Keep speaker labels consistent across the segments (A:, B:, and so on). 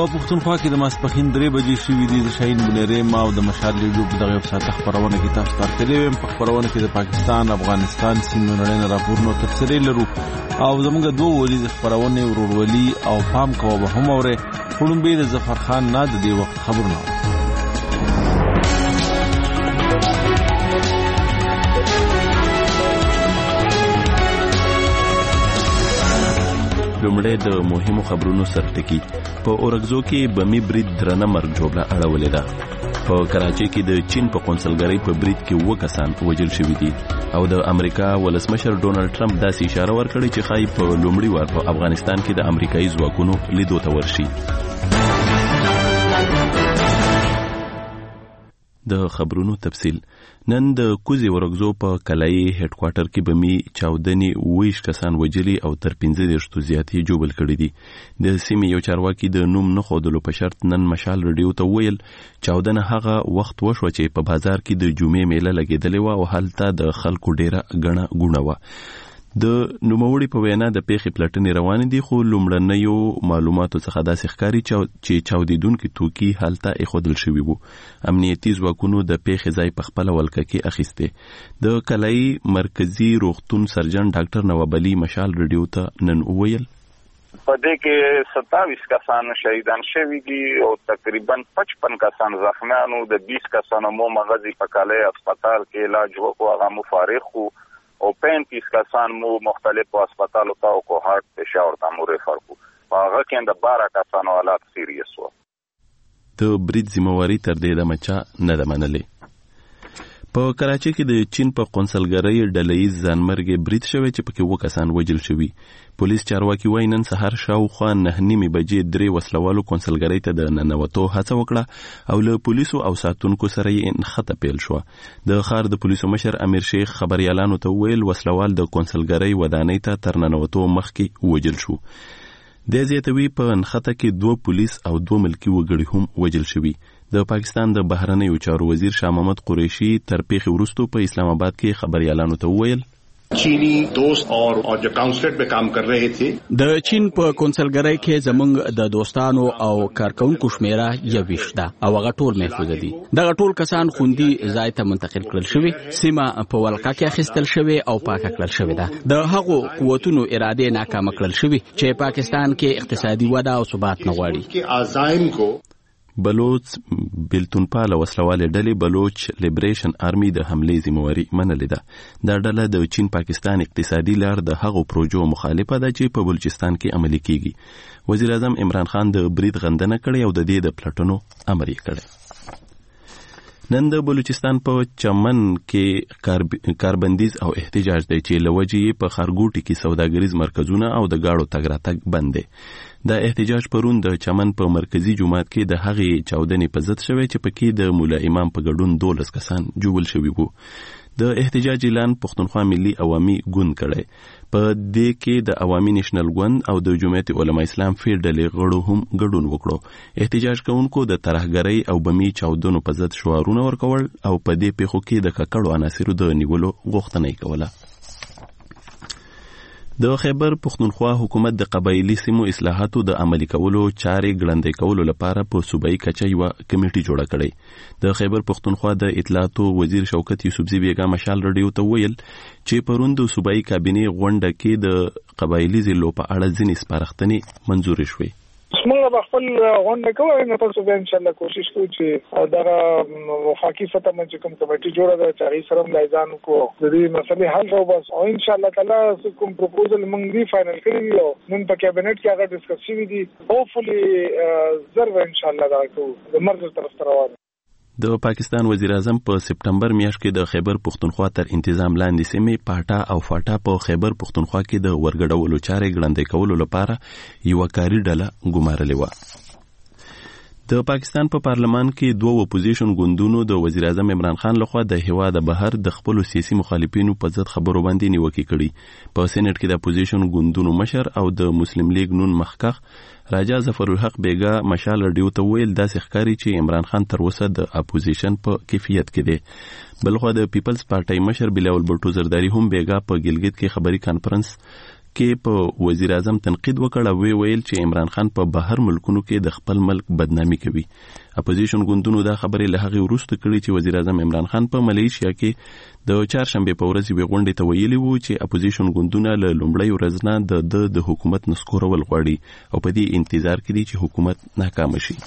A: پښتونخوا کې د ماسپښین 3 بجې شوې دي. د شاهین بنيري ما او د مشال ریډیو په دغه ساعت خبرونه کې تاسو ته تلوي. په خبرونه کې د پاکستان افغانستان سیمې نړۍ راپورونه تفصیلي لرو او زموږ دوه ولې خبرونه ورولي او پام کوو به هم اوره خلون به د ظفر خان نه د دې وخت خبرونه.
B: لومړی د مهمو خبرونو سرټکی. په اورګزو کې بمی برید درنه مرګ جوړه اړولې ده. په کراچۍ کې د چین په قونسلګرۍ په برید کې 2 کسان وژل شوي دي او د امریکا ولسمشر ډونالد ټرمپ داسې اشاره ورکړې چې ښایي په لومړي وار په افغانستان کې د امریکایي ځواکونو لیدو ته ورشي. د خبرونو تفصیل. نن د کوزي ورغزو په کلای هډ کوارټر کې بمی چاودنی 20 کسان وجلی او تر 15 زیاتې جوړل کړي دي. د سیمې یو چارواکي د نوم نه خودلو په شرط نن مشال رادیو ته ویل چاودنه هغه وخت وشو چې په بازار کې د جمعې میله لګیدلې و او هلته د خلکو ډیره غڼه غونه و. د نوموړي په وینا د پیښې پلټنې روانې دي خو لومړنیو معلوماتو څخه داسې ښکاري چې چاودیدونکي توکي هلته ایښودل شوي وو. امنیتي ځواکونو د پیښې ځای په خپله ولکه کې اخیستی. د کلایي مرکزي روغتون سرجن ډاکټر نواب علي مشال رادیو ته نن وویل
C: په دې کې 27 کسان شهیدان شوي دي او تقریبا 55 کسان زخمیان او د 20 کسانو مو مغزي په کلایي هسپتال کې علاج وکړو هغه مفارق وو او 35 کسان مو مختلفو هسپتالو ته او کو هارت پېښور ته مو ریفر کو. هغه کې د 12 کسانو حالت سیریس وو.
B: د برید ذمہواری تر دې د مچا نه ده منلې. په کراچۍ کې د چین په قونسلګرۍ ډلهیز ځانمرګي برید شوی چې پکې 2 کسان وژل شوي. پولیس چارواکي وايي نن سهار شاوخوا 9:30 بجې 3 وسلوالو قونسلګرۍ ته د ننوتو هڅه وکړه او له پولیسو او ساتونکو سره یې نښته پیل شو. د ښار د پولیسو مشر امیر شیخ خبريالانو ته ویل وسلوال د قونسلګرۍ ودانۍ ته تر ننوتو مخکې وژل شو. د زیاتوي په نښته کې 2 پولیس او 2 ملکی وګړي هم وژل شوي. د پاکستان د بهرنیو چارو وزیر شاه محمد قریشي تر پیښې وروسته په اسلام آباد کې خبريالانو ته ویل
D: چینی دوست اور جو کونسلیٹ पे काम कर रहे थे.
E: د چین په قونسلګرۍ کې زمونږ د دوستانو او کارکونکو شمیره 20 ده او هغه ټول محفوظ دي. دغه ټول کسان خوندي ځای ته منتقل کړل شوي. سیمه په ولکه کې اخیستل شوی او پاک کړل شوی ده. د هغو قوتونو اراده ناکام کړل شوی چې پاکستان کې اقتصادي وده او ثبات نه غواړي.
D: کې عزایم کو
B: بلوچ بلتونپال وسلوالې ډلې بلوچ لیبریشن آرمي د حملې ذمہواری منلې ده. دا ډله د چین پاکستان اقتصادي لار د هغو پروژو مخالفه ده چې په بلوچستان کې عملي کیږي. وزیر اعظم عمران خان د برید غندنه کړې او د دې د پلټنو امر یې کړی. نن د بلوچستان په چمن کې کاربندیز او احتجاج دی چې لوجې په خارګوټي کې سوداګریز مرکزونه او د گاړو تګ راتګ بند دي. دا احتجاج پرون د چمن په مرکزی جماعت کې د هغې چاودنې په ضد شوی چې پکې د مولا امام په ګډون 12 کسان جوړل شوي وو. د احتجاج اعلان پښتونخوا ملي عوامي ګوند کړی. په دې کې د عوامي نېشنل ګوند او د جمعیت علما اسلام فیر ډلې غړو هم ګډون وکړو. احتجاج کوونکو د ترهګرۍ او بمی چاودنو په ضد شعارونه ورکول او په دې پیښو کې د ککړو عناصرو د نیولو غوښتنه کوله. د خیبر پښتونخوا حکومت د قبایلی سیمو اصلاحاتو د عملي کولو چارې ګړندې کولو لپاره په صوبایي کچه یو کمیټه جوړه کړې. د خیبر پښتونخوا د اطلاعاتو وزیر شوکت یوسفزي بیګا مشال رادیو ته ویل چې پرون د صوبایي کابینې غونډه کې د قبایلی ضلعو په اړه ځینې سپارښتنې منظور شوې.
F: موږ به خپل غونډه کوو نه تاسو به ان شاء الله کوشش کوو چې دا وفاقي سطح باندې کوم کمیټه جوړه ده چې هغه سره ملایزان کو د دې مسلې حل شو بس او ان شاء الله تعالی کوم پروپوزل موږ دی فائنل کړی یو نن په کابینټ کې هغه ډیسکس شوی دی. هوپفلی ضرور ان شاء الله دا کو د مرکز طرف ته روان.
B: د پاکستان وزیر اعظم په سپټمبر میاشت کې د خیبر پښتونخوا تر انتظام لاندې سیمې پاټا او فاټا په خیبر پښتونخوا کې د ورګډولو چارې ګړندې کولو لپاره یو کاری ډله ګمارلې و. د پاکستان په پارلمان کې 2 اپوزیشن ګوندونو د وزیر اعظم عمران خان لخوا د هیواد بهر د خپل سیاسي مخالفینو په ضد خبرو باندې نیوکه کړي. په سېنات کې د اپوزیشن ګوندونو مشر او د مسلم لیگ نون مخکخ راجا ظفر الحق بیگا مشال رادیو ته ویل داسې ښکاري چې عمران خان تر اوسه د اپوزیشن په کیفیت کې دی. بلخو د پیپلز پارټي مشر بلاول بټو زرداری هم بیگا په ګلګت کې خبري کانفرنس کې په وزیر اعظم تنقید وکړ او ویل چې عمران خان په بهر ملکونو کې د خپل ملک بدنامي کوي. اپوزیشن ګوندونو دا خبرې له هغې وروسته کړې چې وزیر اعظم عمران خان په ملیشیا کې د چهارشنبې په ورځ یوې غونډې ته ویلي وو چې اپوزیشن ګوندونه له لومړۍ ورځ نه د حکومت نسکورول غواړي او په دې انتظار کې دي چې حکومت ناکام شي.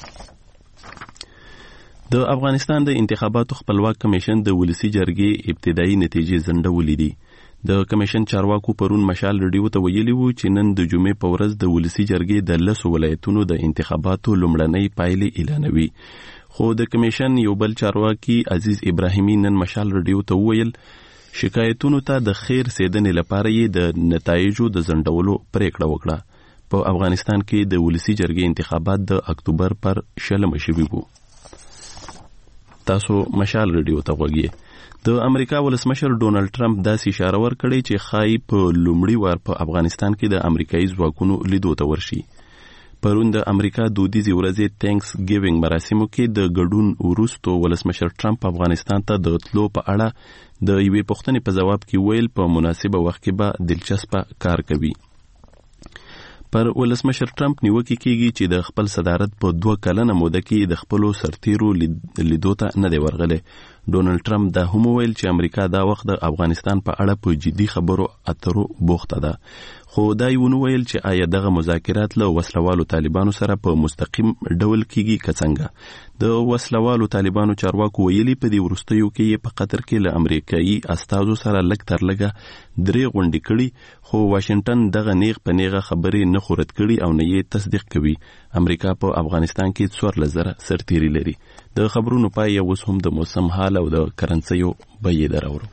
B: د افغانستان د انتخاباتو خپلواک کمیشن د ولسی جرګې ابتدایي نتیجې ځنډولې دي. د کمیشن چارواکو پرون مشال رډیو ته ویلي وو چې نن د جمعې په ورځ د ولسی جرګې د 10 ولایتونو د انتخاباتو لومړنۍ پایلې اعلانوي. خو د کمیشن یو بل چارواکي عزیز ابراهیمي نن مشال رډیو ته وویل شکایتونو ته د خیر سیدنې لپاره یې د نتایجو د ځنډولو پریکړه وکړه. په افغانستان کې د ولسی جرګې انتخابات د اکتوبر پر 16 شوي وو. تاسو مشال رډیو ته غوږی. د امریکا ولسمشر ډونالد ټرمپ داسې اشاره ورکړې چې ښایي په لومړي وار په افغانستان کې د امریکایي ځواکونو لیدو ته ورشي. پرون د امریکا دودیزې ورځې تینکس ګیوینګ مراسمو کې د ګډون وروسته ولسمشر ټرمپ افغانستان ته د تلو په اړه د یوې پوښتنې په ځواب کې ویل په مناسبه وخت کې به دلچسپه کار کوي. پر ولسمشر ټرمپ نیوکه کیږي چې د خپل صدارت په 2 کلنه موده کې د خپل سرتیرو لیدو ته نه دی ورغلی. ډونالد ټرمپ دا هم ویل چې امریکا دا وخت د افغانستان په اړه په جدي خبرو اترو بوخته ده. خو دا یې ونه ویل چې آیا دغه مذاکرات له وسلوالو طالبانو سره په مستقیم ډول کیږي که څنګه. د وسلوالو طالبانو چارواکو ویلي په دې وروستیو کې په قطر کې له امریکایي استازو سره لږ تر لږه 3 غونډې کړي، خو واشنگټن دغه نیغ په نیغه خبرې نه خورد کړي او نه یې تصدیق کوي. امریکا په افغانستان کې 14,000 سرتیري لري. د خبرونو پای یې اوس هم د موسم حال او د کرنسیو بیې درورو.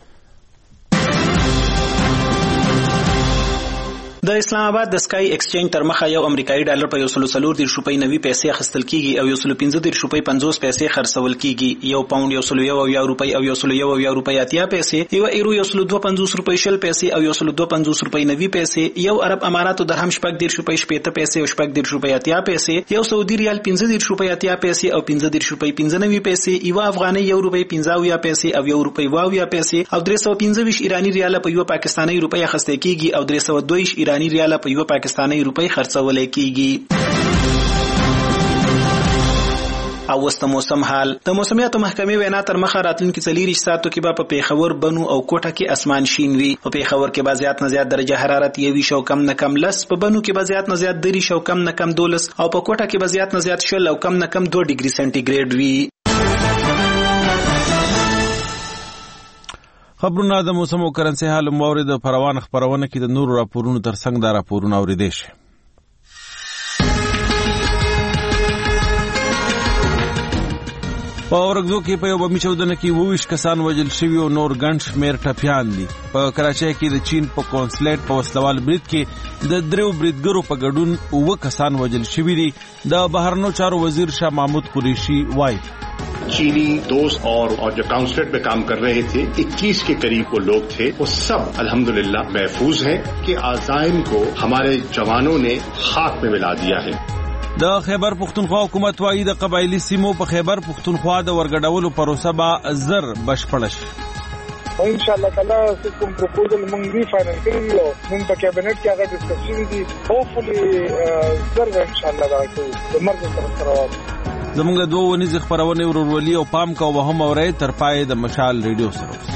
G: د اسلام آباد د سکای ایکسچینج تر مخه یو امریکایي ډالر په 140 روپۍ 90 پیسې اخیستل کیږي او 115 روپۍ 50 پیسې خرڅول کیږي. یو پاوند 101 روپۍ او 101 روپۍ 80 پیسې، یو ایرو 152 روپۍ 20 پیسې او 152 روپۍ 90 پیسې، یو عرب اماراتو درهم 14 روپۍ 70 پیسې او 14 روپۍ 80 پیسې، یو سعودي ریال 15 روپۍ 80 پیسې او 15 روپۍ 95 پیسې، یو افغاني 1 روپۍ 50 پیسې او 1 روپۍ 20 پیسې او 325 ایرانی ریال په یو پاکستاني روپۍ اخیستل کیږي او 322 ایرانی ریال په یو پاکستاني روپۍ خرڅول کیږي. او وسط موسم حال. د موسمیاتو محکمې وینا تر مخه راتلونکي 4 ساعتو کې په پیښور، بنو او کوټه کې اسمان شین وي. په پیښور کې به زیات نه زیات درجه حرارت 20 او کم نه کم 10، په بنو کې به زیات نه زیات 30 او کم نه کم 12 او په کوټه کې به زیات نه زیات 0 او کم نه کم 2 ډیګري سنټیګریډ وي.
A: خبرونه د موسم او کرنسي حال مورد پروان خبرونه کې د نورو راپورونو ترڅنګ دا راپورونه اوریدل شي. په اورګزو کې په یو بمي چودنه کې 22 کسان وژل شوي او نور ګڼ شمېر ټپیان دي. په کراچۍ کې د چین په کونسلیټ په وسلوال برید کې د 3 بریدګرو په ګډون 9 کسان وژل شوي دي. د بهرنیو چارو وزیر شاه محمود قریشي وایي
D: चीनी दोस्त और जो काउंसलेट में काम कर रहे थे 21 के करीब वो लोग थे, वो सब अल्हम्दुलिल्लाह महफूज हैं कि आज़ाइम को हमारे जवानों ने खाक में मिला दिया है.
A: د خیبر پختونخوا حکومت وايي د قبایلی سیمو په خیبر پختونخوا د ورګډولو پروسه به زر بشپړ شي.
F: ان شاء الله تعالی کوم پروپوزل مونږ دی فائنل کړی او مونږ په کابینټ کې هغه ډسکس شوی دي. هوپفلی زر ان شاء الله راځي د مرګ سره. زمونږ دوه ونیز خبرونه ورولي او پام کو وهم اوري تر پای د مشال ریډیو سره.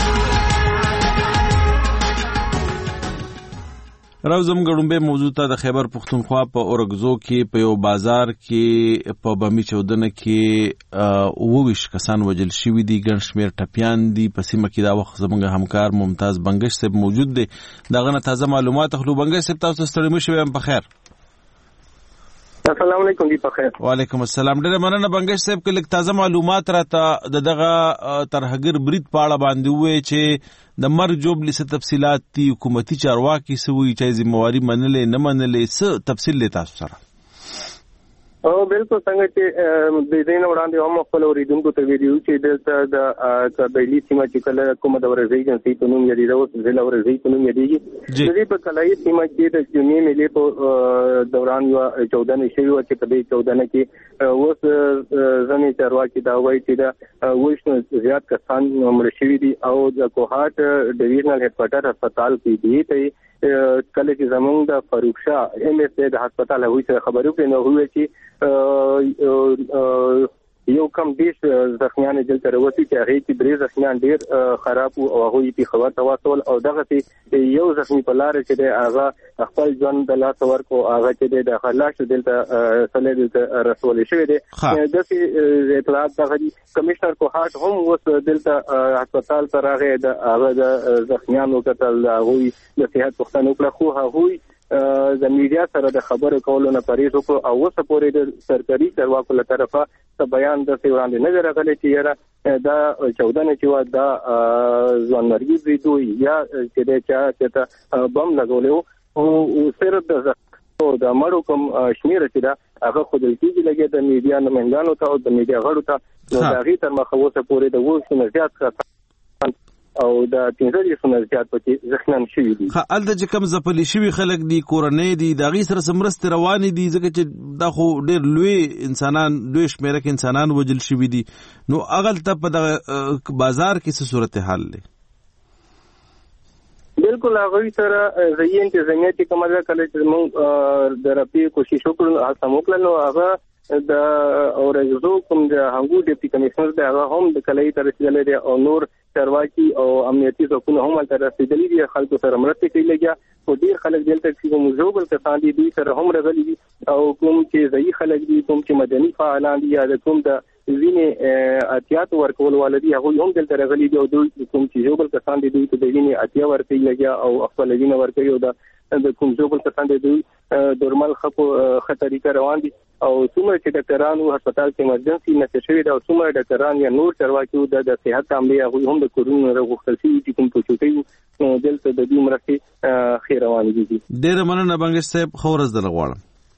F: راوزم ګړومبه موضوع ته د خیبر پختونخوا په اورګزو کې په یو بازار کې په بمی چودنه کې 22 کسان وژل شوي دي، ګڼ شمېر ټپیان دي. په سیمه کې دا وخت زمونږ همکار ممتاز بنگش صاحب موجود دی. داغه نه تازه معلومات اخلو. بنگش صاحب تاسو ستړي مشوي هم په خیر.
H: السلام علیکم. دی په خیر.
A: وعلیکم السلام. ډېر مننه بنگش صاحب کې لږ تازه معلومات راته دغه ترهګر برید په اړه باندې وې چې د مرګ جوړ څه تفصيلات دي، حکومتي چارواکي سوي چې ذمہواری منلې نه منلې، څه تفصیل لې تاسو سره؟
H: او بالکل څنګه چې د دین وړاندې هم خپل اوریدونکو ته ویډیو چې د قبایلی سیمه چې کله کومه د ورزي جنسي په نوم یادي راو ضلع ورزي په نوم یادي د دې په کلای سیمه کې د جنې ملي په دوران یو 14 شوی و چې په دې 14 کې اوس ځنې چارواکي دا وایي چې دا وښنه زیات کسان مړ شوي دي او د کوهات ډیویژنل هډکوارټر هسپتال کې دي ته کله چې زمونږ د فاروق شاه ایم ایس د هسپتال هوی سره خبرو کې نو هوی چې یو کم دیش زخمیان دلته وروتي چې هغه کې درې زخمیان ډیر خراب او هغه یې خبر تواصل او دغه یو زخمی په لار کې د هغه خپل ځان د لاس ورکو هغه چې د خلاص دلته سره دلته رسول شوی دی د اطلاعات دغه کمشنر کوهات هم وس دلته هسپتال ته راغی د هغه د زخمیانو کتل هغه د صحت پوښتنه وکړه خو هغه د میډیا سره د خبرو کولو نه پریز وکړو او اوس پورې د سرکاري چارواکو له طرفه بیان د وړاندې نه راغلی چې یاره دا 14 چې و دا ځوان مرګ دوی یا چې د چا ته بم لګولو او صرف د مړو کوم شمیر چې دا هغه خود کېږي لګي د میډیا نمائندانو ته او د میډیا غړو ته نو دا غي تر مخه اوس پورې د وښنه زیات او دا 300 زیات پکې زخمیان شوي دي.
A: ال د کم زپلی شوي خلک دي کورنۍ دي دا غي سره سمرست رواني دي ځکه چې دا خو ډېر لوی انسانان دوی شمیره کې انسانان وجل شوي دي نو اغل ته په بازار کې څه صورتحال لري.
H: بالکل هغه سره زین چې زمینه چې کومه کله چې موږ د رپی کوشش وکړو هڅه وکړو نو هغه د اورزو کوم د هغو ډیپټي کمشنر د هغه هم د کلي تر رسیدلې دي او نور چارواکي او امنیتي ځواکونه هم تر رسیدلې دي خلکو سره مرسته کوي لګیا او ډیر خلک دلته چې موجوبل کسان دي دوی سره هم راغلي دي او کوم چې ځای خلک دي کوم چې مدني فعالان دي یا کوم د وینې اتیات ورکول والدي هغه هم دلته راغلي دي او دوی کوم چې موجوبل کسان دي دوی ته د وینې اتیا ورکوي لګیا او خپل وینې ورکوي او د کوم موجوبل کسان دي دوی درمل خطرې روان دي او څومره چې ډاکټرانو هسپتال کې ایمرجنسي نه شوي دا څومره ډاکټران یا نور چارواکي د صحت عاملې هغه هم د کورونا غوښتل شي چې کوم پوښتنه دلته د دې مرستې خیر روان دي.
A: ډېر مننه بنگش صاحب خورز دل غواړم.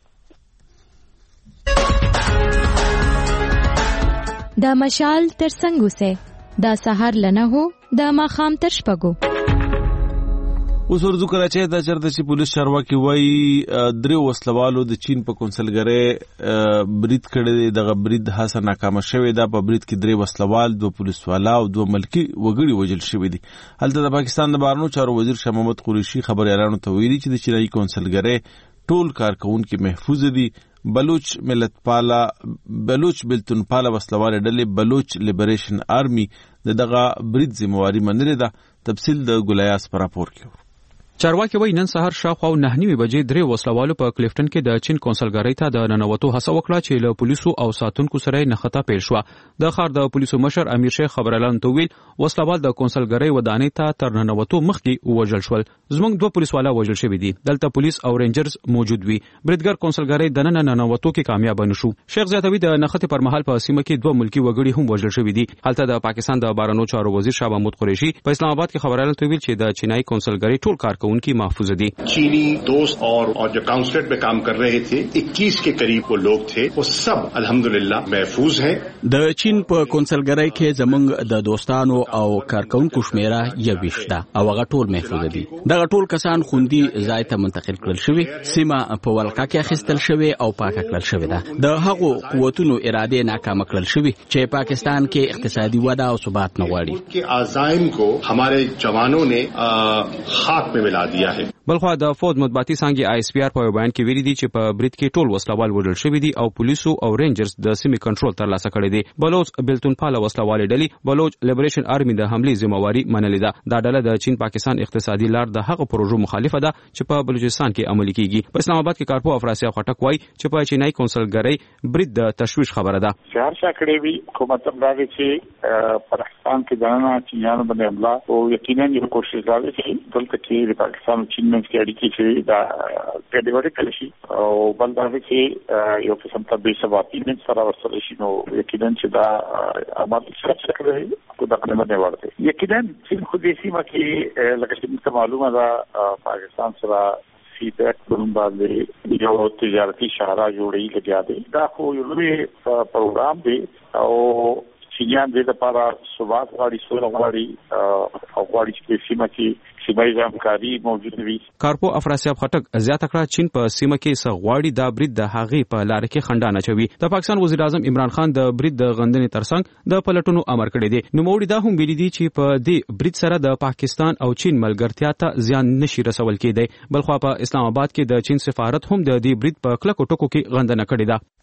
I: دا مشال تر څنګه سه دا سحر لنه هو دا ماخام تر شپګو
A: اوس ورځو کراچۍ ته چرته چې پولیس چارواکي وایي درې وسلوالو د چین په کونسلګرۍ برید کړی دغه برید هڅه ناکامه شوې ده په برید کې درې وسلوال دوه پولیسوالا او دوه ملکي وګړي وژل شوي دي. هلته د پاکستان د بهرنیو چارو وزیر شاه محمود قریشي خبريالانو ته ویلي چې د چینایي کونسلګرۍ ټول کارکونکي محفوظ دي. بلوچ بلتون پاله وسلوال ډلې بلوچ لیبریشن آرمي دغه برید ذمہواری منلې ده. تفصیل د ګولیاس پر راپور کې
J: چارواکي وایي نن سهار شاوخوا 9:30 بجې درې وسلوالو په کلیفټن کې د چین کونسلګرۍ ته د ننوتو هڅه وکړه چې له پولیسو او ساتونکو سره نښته پیل شوه. د ښار د پولیسو مشر امیر شیخ خبريالانو ته ویل وسلوال د کونسلګرۍ ودانۍ ته تر ننوتو مخکې وژل شول. زموږ دوه پولیسوالا وژل شوي دي. دلته پولیس او رینجرز موجود وي. بریدګر کونسلګرۍ د ننوتو کې کامیاب نشو. شیخ زیاتوي د نښتې پر مهال په سیمه کې دوه ملکی وګړي هم وژل شوي دي. هلته د پاکستان د بهرنیو چارو وزیر شاه محمود قریشي په اسلام آباد کې خبريالانو ته ویل چې د چینایي کونسلګرۍ ټول کارکونکي محفوظ دي.
D: चीनी दोस्त और जो काउंसलेट में काम कर रहे थे 21 के करीब वो लोग थे वो सब अल्हम्दुलिल्लाह महफूज हैं.
E: د چین په کونسلګرۍ کې زمونږ د دوستانو او کارکونکو شمیره 21 ده او هغه ټول محفوظ دي. دغه ټول کسان خوندي ځای ته منتقل کړل شوي. سیمه په ولکه کې اخیستل شوی او پاک کړل شوی ده. د هغو قوتونو اراده ناکام کړل شوی چې پاکستان کې اقتصادي وده او ثبات نه غواړي.
D: के आज़ाइम को हमारे जवानों ने खाक में मिला दिया है.
J: بلخو د فوج مطبوعاتي څنګه آی اس پی آر په بیان کې ویلي دي چې په برید کې ټول وسلوال وژل شوي دي او پولیسو او رینجرز د سیمې کنټرول ترلاسه کړی دی. بلوچ بلتون پاله وسلوال ډلې بلوچ لیبریشن آرمي د حملې ذمہواری منلې ده. دا ډله د چین پاکستان اقتصادي لار د هغه پروژو مخالفه ده چې په بلوچستان کې عملي کیږي. په اسلام آباد کې کارپو افراسي خټک وایي چې په چینایي کونسلګرۍ برید د تشویش خبره ده.
C: شهر شکړې وی حکومت دا چې پاکستان کې ځانونه چینانو باندې حمله او یقینا یو کوشش راوړي چې دلته کې د پاکستان او چین منځ کې اړیکې چې دا ګډوډي کړي شي او بل دا چې یو قسم ته به ثباتي من سره وصل شي نو یقینا چې دا عمل شکړي کو دا قدمه دی ورته. یقینا چې خو دې سیمه کې لکه چې معلومه ده پاکستان سره
K: سی بیک بلوم باندې یو تجارتي شاهراہ جوړی لګیا دی. دا خو یو لوی پروګرام دی او چینیان دې لپاره ثبات غواړي، سوله غواړي او غواړي چې سیمه کې سیمایي همکاري موجود وي.
J: کارپو افراسیاب خټک زیاته کړه چین په سیمه کې سغواړي دا برید د هغې په لار کې خنډانه چوي. د پاکستان وزیر اعظم عمران خان د برید د غندنې ترڅنګ د پلټونو امر کړی دی. نوموړي دا هم ویلي دي چې په دې برید سره د پاکستان او چین ملګرتیا ته زیان نشي رسول کېدی. بلخوا په اسلام آباد کې د چین سفارت هم د دې برید په کلکو ټکو کې غندنه کړې ده.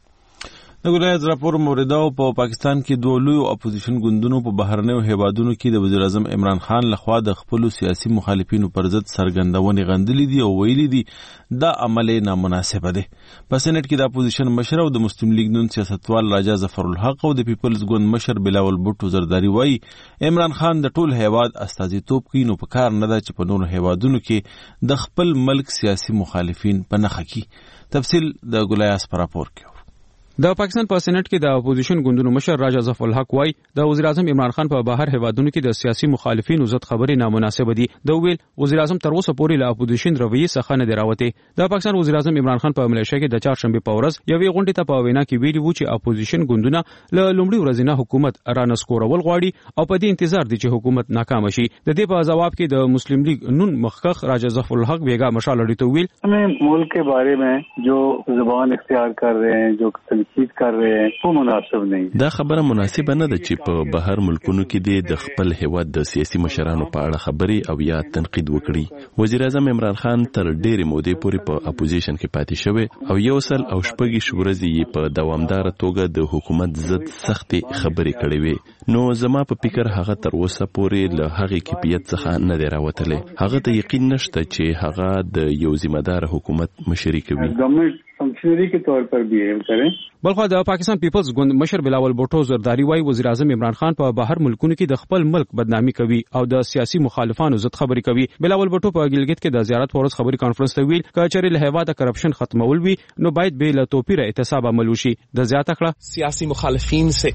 A: د ګلایز راپور مورداو په پاکستان کې دوه لوی اپوزیشن ګوندونو په بهرنیو هیوادونو کې د وزیر اعظم عمران خان لخوا د خپل سیاسي مخالفینو پر ضد سرګندونې غندلې دي او ویلي دي دا عمل نامناسب دی. په سېنات کې د اپوزیشن مشر او د مسلم لیگ نون سیاستوال راجا ظفر الحق او د پیپلز ګوند مشر بلاول بوټو زرداری وایي عمران خان د ټول هیواد استازیتوب کوي، نو په کار نه ده چې په نورو هیوادونو کې د خپل ملک سیاسي مخالفین په نښه کړي. تفصیل د ګلایز پر راپور کې.
J: د پاکستان په سېنات کې د اپوزیشن ګوندونو مشر راجا ظفر الحق وایي د وزیر اعظم عمران خان په بهر هیوادونو کې د سیاسي مخالفینو ضد خبرې نامناسبه دي. د ویل وزیر اعظم تر اوسه پورې له اپوزیشن رویې څخه نه دی راوتی. د پاکستان وزیر اعظم عمران خان په ملیشیا کې د چهارشنبه په ورځ یوې غونډې ته په وینا کې ویلي وو چې اپوزیشن ګوندونه له لومړي ورځې نه حکومت رانسکورول غواړي او په دې انتظار دي چې حکومت ناکام شي. د دې په جواب کې د مسلم لیگ نون مخکخ راجا ظفر الحق بیگا مشال اڑی تو ویل
L: ہمیں ملک کے بارے میں جو زبان اختیار کر رہے ہیں، جو تنقید کر رہے ہیں، مناسب نه.
B: دا خبره مناسبه نه ده چې په بهر ملکونو کې د خپل هیواد د سیاسي مشرانو په اړه خبرې او یا تنقید وکړي. وزیر اعظم عمران خان تر ډېرې مودې پورې په اپوزیشن کې پاتې شوی او یو سل او شپږ ورځې یې په دوامدار توګه د حکومت ضد سختې خبرې کړې وې. نو زما په فکر هغه تر اوسه پورې له هغې کیفیت څخه نه دی راوتلی. هغه ته یقین نشته چې هغه د یو ذمہدار حکومت مشري کوي.
L: فنکشنری کے طور پر بیہیو کریں.
J: بلخوا د پاکستان پیپلز ګوند مشر بلاول بوټو زرداری وایي وزیر اعظم عمران خان په بهر ملکونو کې د خپل ملک بدنامي کوي او د سیاسي مخالفانو ضد خبرې کوي. بلاول بوټو په ګلګت کې د زیارت پر ورځ خبري کانفرنس ته ویل چې چېرې له هیواده کرپشن ختمول وي نو باید به له توپیره احتساب عمل وشي. د زیاته کړه
M: سیاسي مخالفین سے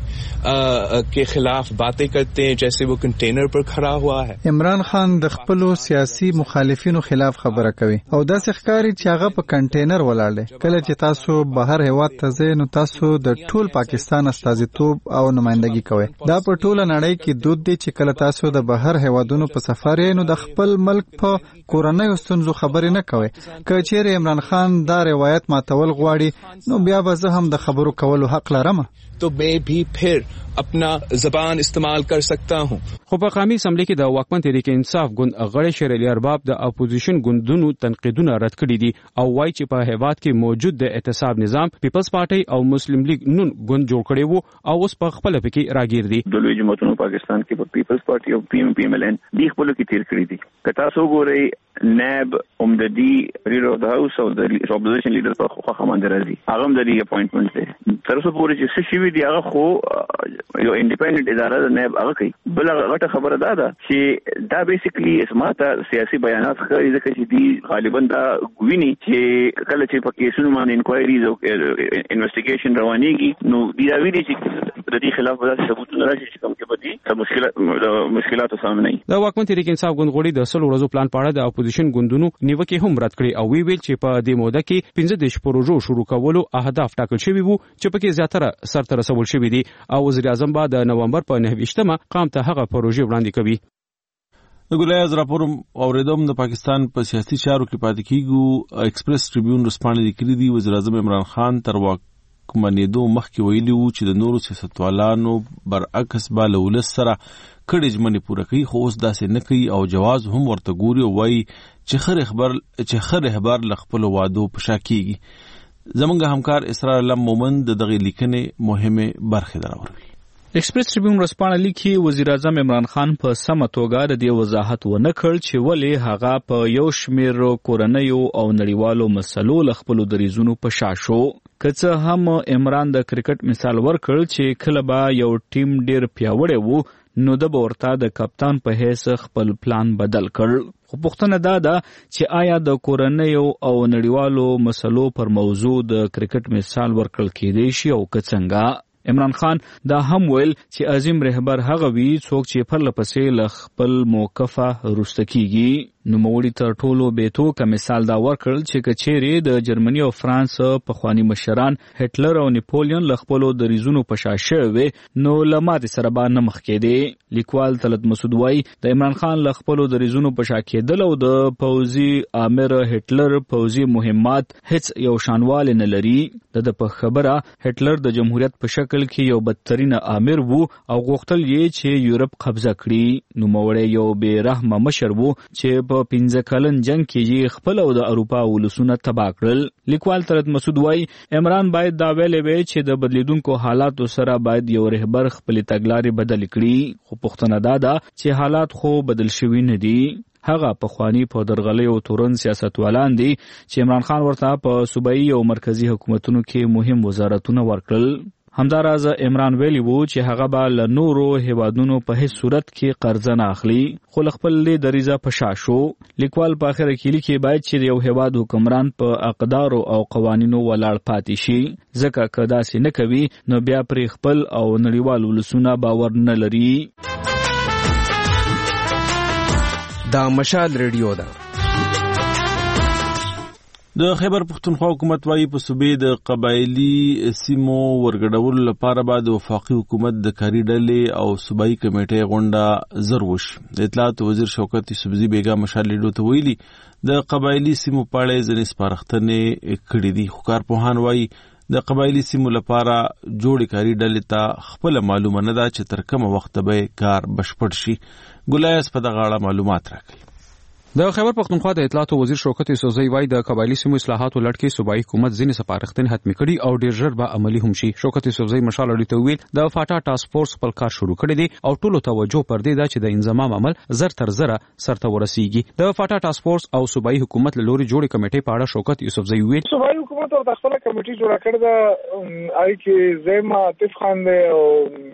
M: کے خلاف باتیں کرتے ہیں جیسے وہ کنٹینر پر کھڑا ہوا ہے.
N: عمران خان د خپل سیاسي مخالفینو خلاف خبره کوي او داسې ښکاري چې هغه په کنټینر ولاړ دی. کله چې تاسو بهر هیواد ته ځئ نو تاسو د ټول پاکستان استازیتوب او نمائندګي کوي. دا په ټوله نړۍ کې دود دی چې کله تاسو د بهر هیوادونو په سفر یې نو د خپل ملک په کورنۍ ستونزو خبرې نه کوي. که چیرې عمران خان دا روایت ماتول غواړي نو بیا به زه هم د خبرو کولو حق لرم.
M: تو میں بھی پھر اپنا زبان استعمال کر سکتا ہوں.
J: خو په قومي اسمبلی کې د واکمن تحریک انصاف ګوند غړي شیر علي ارباب د اپوزیشن ګوندونو تنقیدونه رد کړي دي او وايي چې په هیواد کې موجود د احتساب نظام پیپلز پارټي او مسلم لیگ نون ګوند جوړ کړي وو او اوس په خپل کې راګیر دي.
O: د لوی جماعتونو پاکستان کې په پیپلز پارټي او پی ایم ایل ان دی خپل کې تیر کړی دي. کتا سو ګوري نائب عمددي لیډر اف د هاوس او د اپوزیشن لیډر په خوا خمانده راځي. هغه د دې اپاینټمنټ دی. تر اوسه پورې چې څه شي دی هغه خو یو انډیپندنت اداره د نائب هغه کوي. بل غټه خبره ده چې دا بیسیکلی اسماته سیاسي بیانات کوي ځکه چې دی غالبا دا ویني چې کله چې په کیسونو باندې انکوایریز او انویسټیګیشن روانيږي نو دی دا ویني چې د دې خلاف به ثبوتونه راشي چې کوم کې بدی مشکلاتو سامنے نه.
J: د واکمن تحریک انصاف ګوند غړي د 100 ورځو پلان په اړه د اپوزیشن ګوندونو نیوکې هم رد کړې او ویل چې په دې موده کې 15 پروژو شروع کولو اهداف ټاکل شوي وو چې پکې زیاتره سرته رسول شوي دي او وزیر اعظم بعد د نومبر په 9 قام ته هغه پروژې وړاندې کوي.
A: د ګلایز راپور اوریدم د پاکستان په سیاسي چارو کې پاتې کیږي. ایکسپریس ټریبیون رسپانې لیکلي دي وزیر اعظم عمران خان تر واکمنېدو مخکې ویلي وو چې د نورو سیاستوالانو برعکس به له ولس سره کړي ژمنې پوره کوي خو اوس داسې نه کوي او جواز هم ورته ګوري او وایي چې خر رهبر له خپلو وعدو په شا کیږي. زمونږ همکار اسرار علم مومن د دغه لیکنې مهمه برخه دراوړي.
P: ایکسپریس ټریبیون ورځپاڼه لیکي وزیر اعظم عمران خان په سمه توګه د دې وضاحت ونه کړ چې ولې هغه په یو شمېر کورنیو او نړیوالو مسلو له خپلو دریځونو په شا شو. که څه هم عمران د کرکټ مثال ورکړ چې کله به یو ټیم ډیر پیاوړی وو نو د ورته د کپتان په حیث خپل پلان بدل کړ. خو پوښتنه دا ده چې آیا د کورنیو او نړیوالو مسلو پر موضوع د کرکټ مثال ورکړل کېدی شي او که څنګه؟ عمران خان دا هم ویل چې عظیم رهبر هغه وي څوک چې پرله پسې له خپل موقفه رسته کیږي. نوموړي تر ټولو بیتوکه مثال دا ورکړل چې کچېرې د جرمني او فرانس پخوانی مشران هټلر او نپولیون له خپلو دریځونو په شا شوي نو له ماتې سره به نه مخ کېدې. لیکوال طلعت مسعود وایي د عمران خان له خپلو دریځونو په شا کېدل او د پوځي آمر هټلر پوځي مهمات هیڅ یو شانواله نه لري. د په خبره هټلر د جمهوریت په شکل کې یو بدترین آمر وو او غوښتل یې چې یورپ قبضه کړي. نوموړی یو بې رحمه مشر وو چې په 15 کلن جنگ کې یې خپل او د اروپا ولسونه تباه کړل. لیکوال طلعت مسعود وایي عمران باید دا ویلې وي چې د بدلیدونکو حالاتو سره باید یو رهبر خپل تګلارې بدل کړي، خو پوښتنه دا ده چې حالات خو بدل شوي نه دي. هغه پخوانی په درغلۍ او تورن سیاستوالان دي چې عمران خان ورته په صوبایي او مرکزی حکومتونو کې مهم وزارتونه ورکړل. همداراز عمران ویلی وو چې هغه به له نورو هیوادونو په هیڅ صورت کې قرض نه اخلي، خو خپل دریځه په شا شو. لیکوال په اخر کې لیکي باید چې یو هیواد حکمران په اقدار او قوانینو ولاړ پاتې شي، ځکه که داسې نه کوي نو بیا پر خپل او نړیوال ولسونه باور نه لري.
Q: دا مشال ریډیو ده.
A: د خیبر پختونخوا حکومت وايي په صوبې د قبایلی سیمو ورګډولو لپاره بعد وفاقي حکومت د کاري ډلې او صوبایي کمیټې غونډه زر وشي. د اطلاعات وزیر شوکت یوسفزي بیګا مشال لیډو ته ویلي د قبایلی سیمو په اړه ځینې سپارښتنې کړې دي، خو کارپوهان وايي د قبایلی سیمو لپاره جوړې کاري ډلې ته خپل معلومه نه ده چې تر کومه وخت به کار بشپړ شي. ګلایس په دغه اړه معلومات راکړي.
J: د خیبر پختونخوا د اطلاعات وزیر شوکت یوسفزي وایي د قبایلی سیمو اصلاحاتو لړ کې صوبایي حکومت ځینې سپارښتنې حتمي کړي او ډیر ژر به عملي هم شي. شوکت یوسفزي مشال اړیته ته ویل د فاټا ټاسک فورس خپل کار شروع کړی دی او ټولو توجه پر دې ده چې د انضمام عمل زر تر زره سرته ورسیږي. د فاټا ټاسک فورس او صوبایي حکومت له لوري جوړې کمیټې په اړه شوکت یوسفزي ویل
F: صوبایي حکومت او د خپل کمیټې جوړه کړې ده، آی کې زما عاطف خان دی او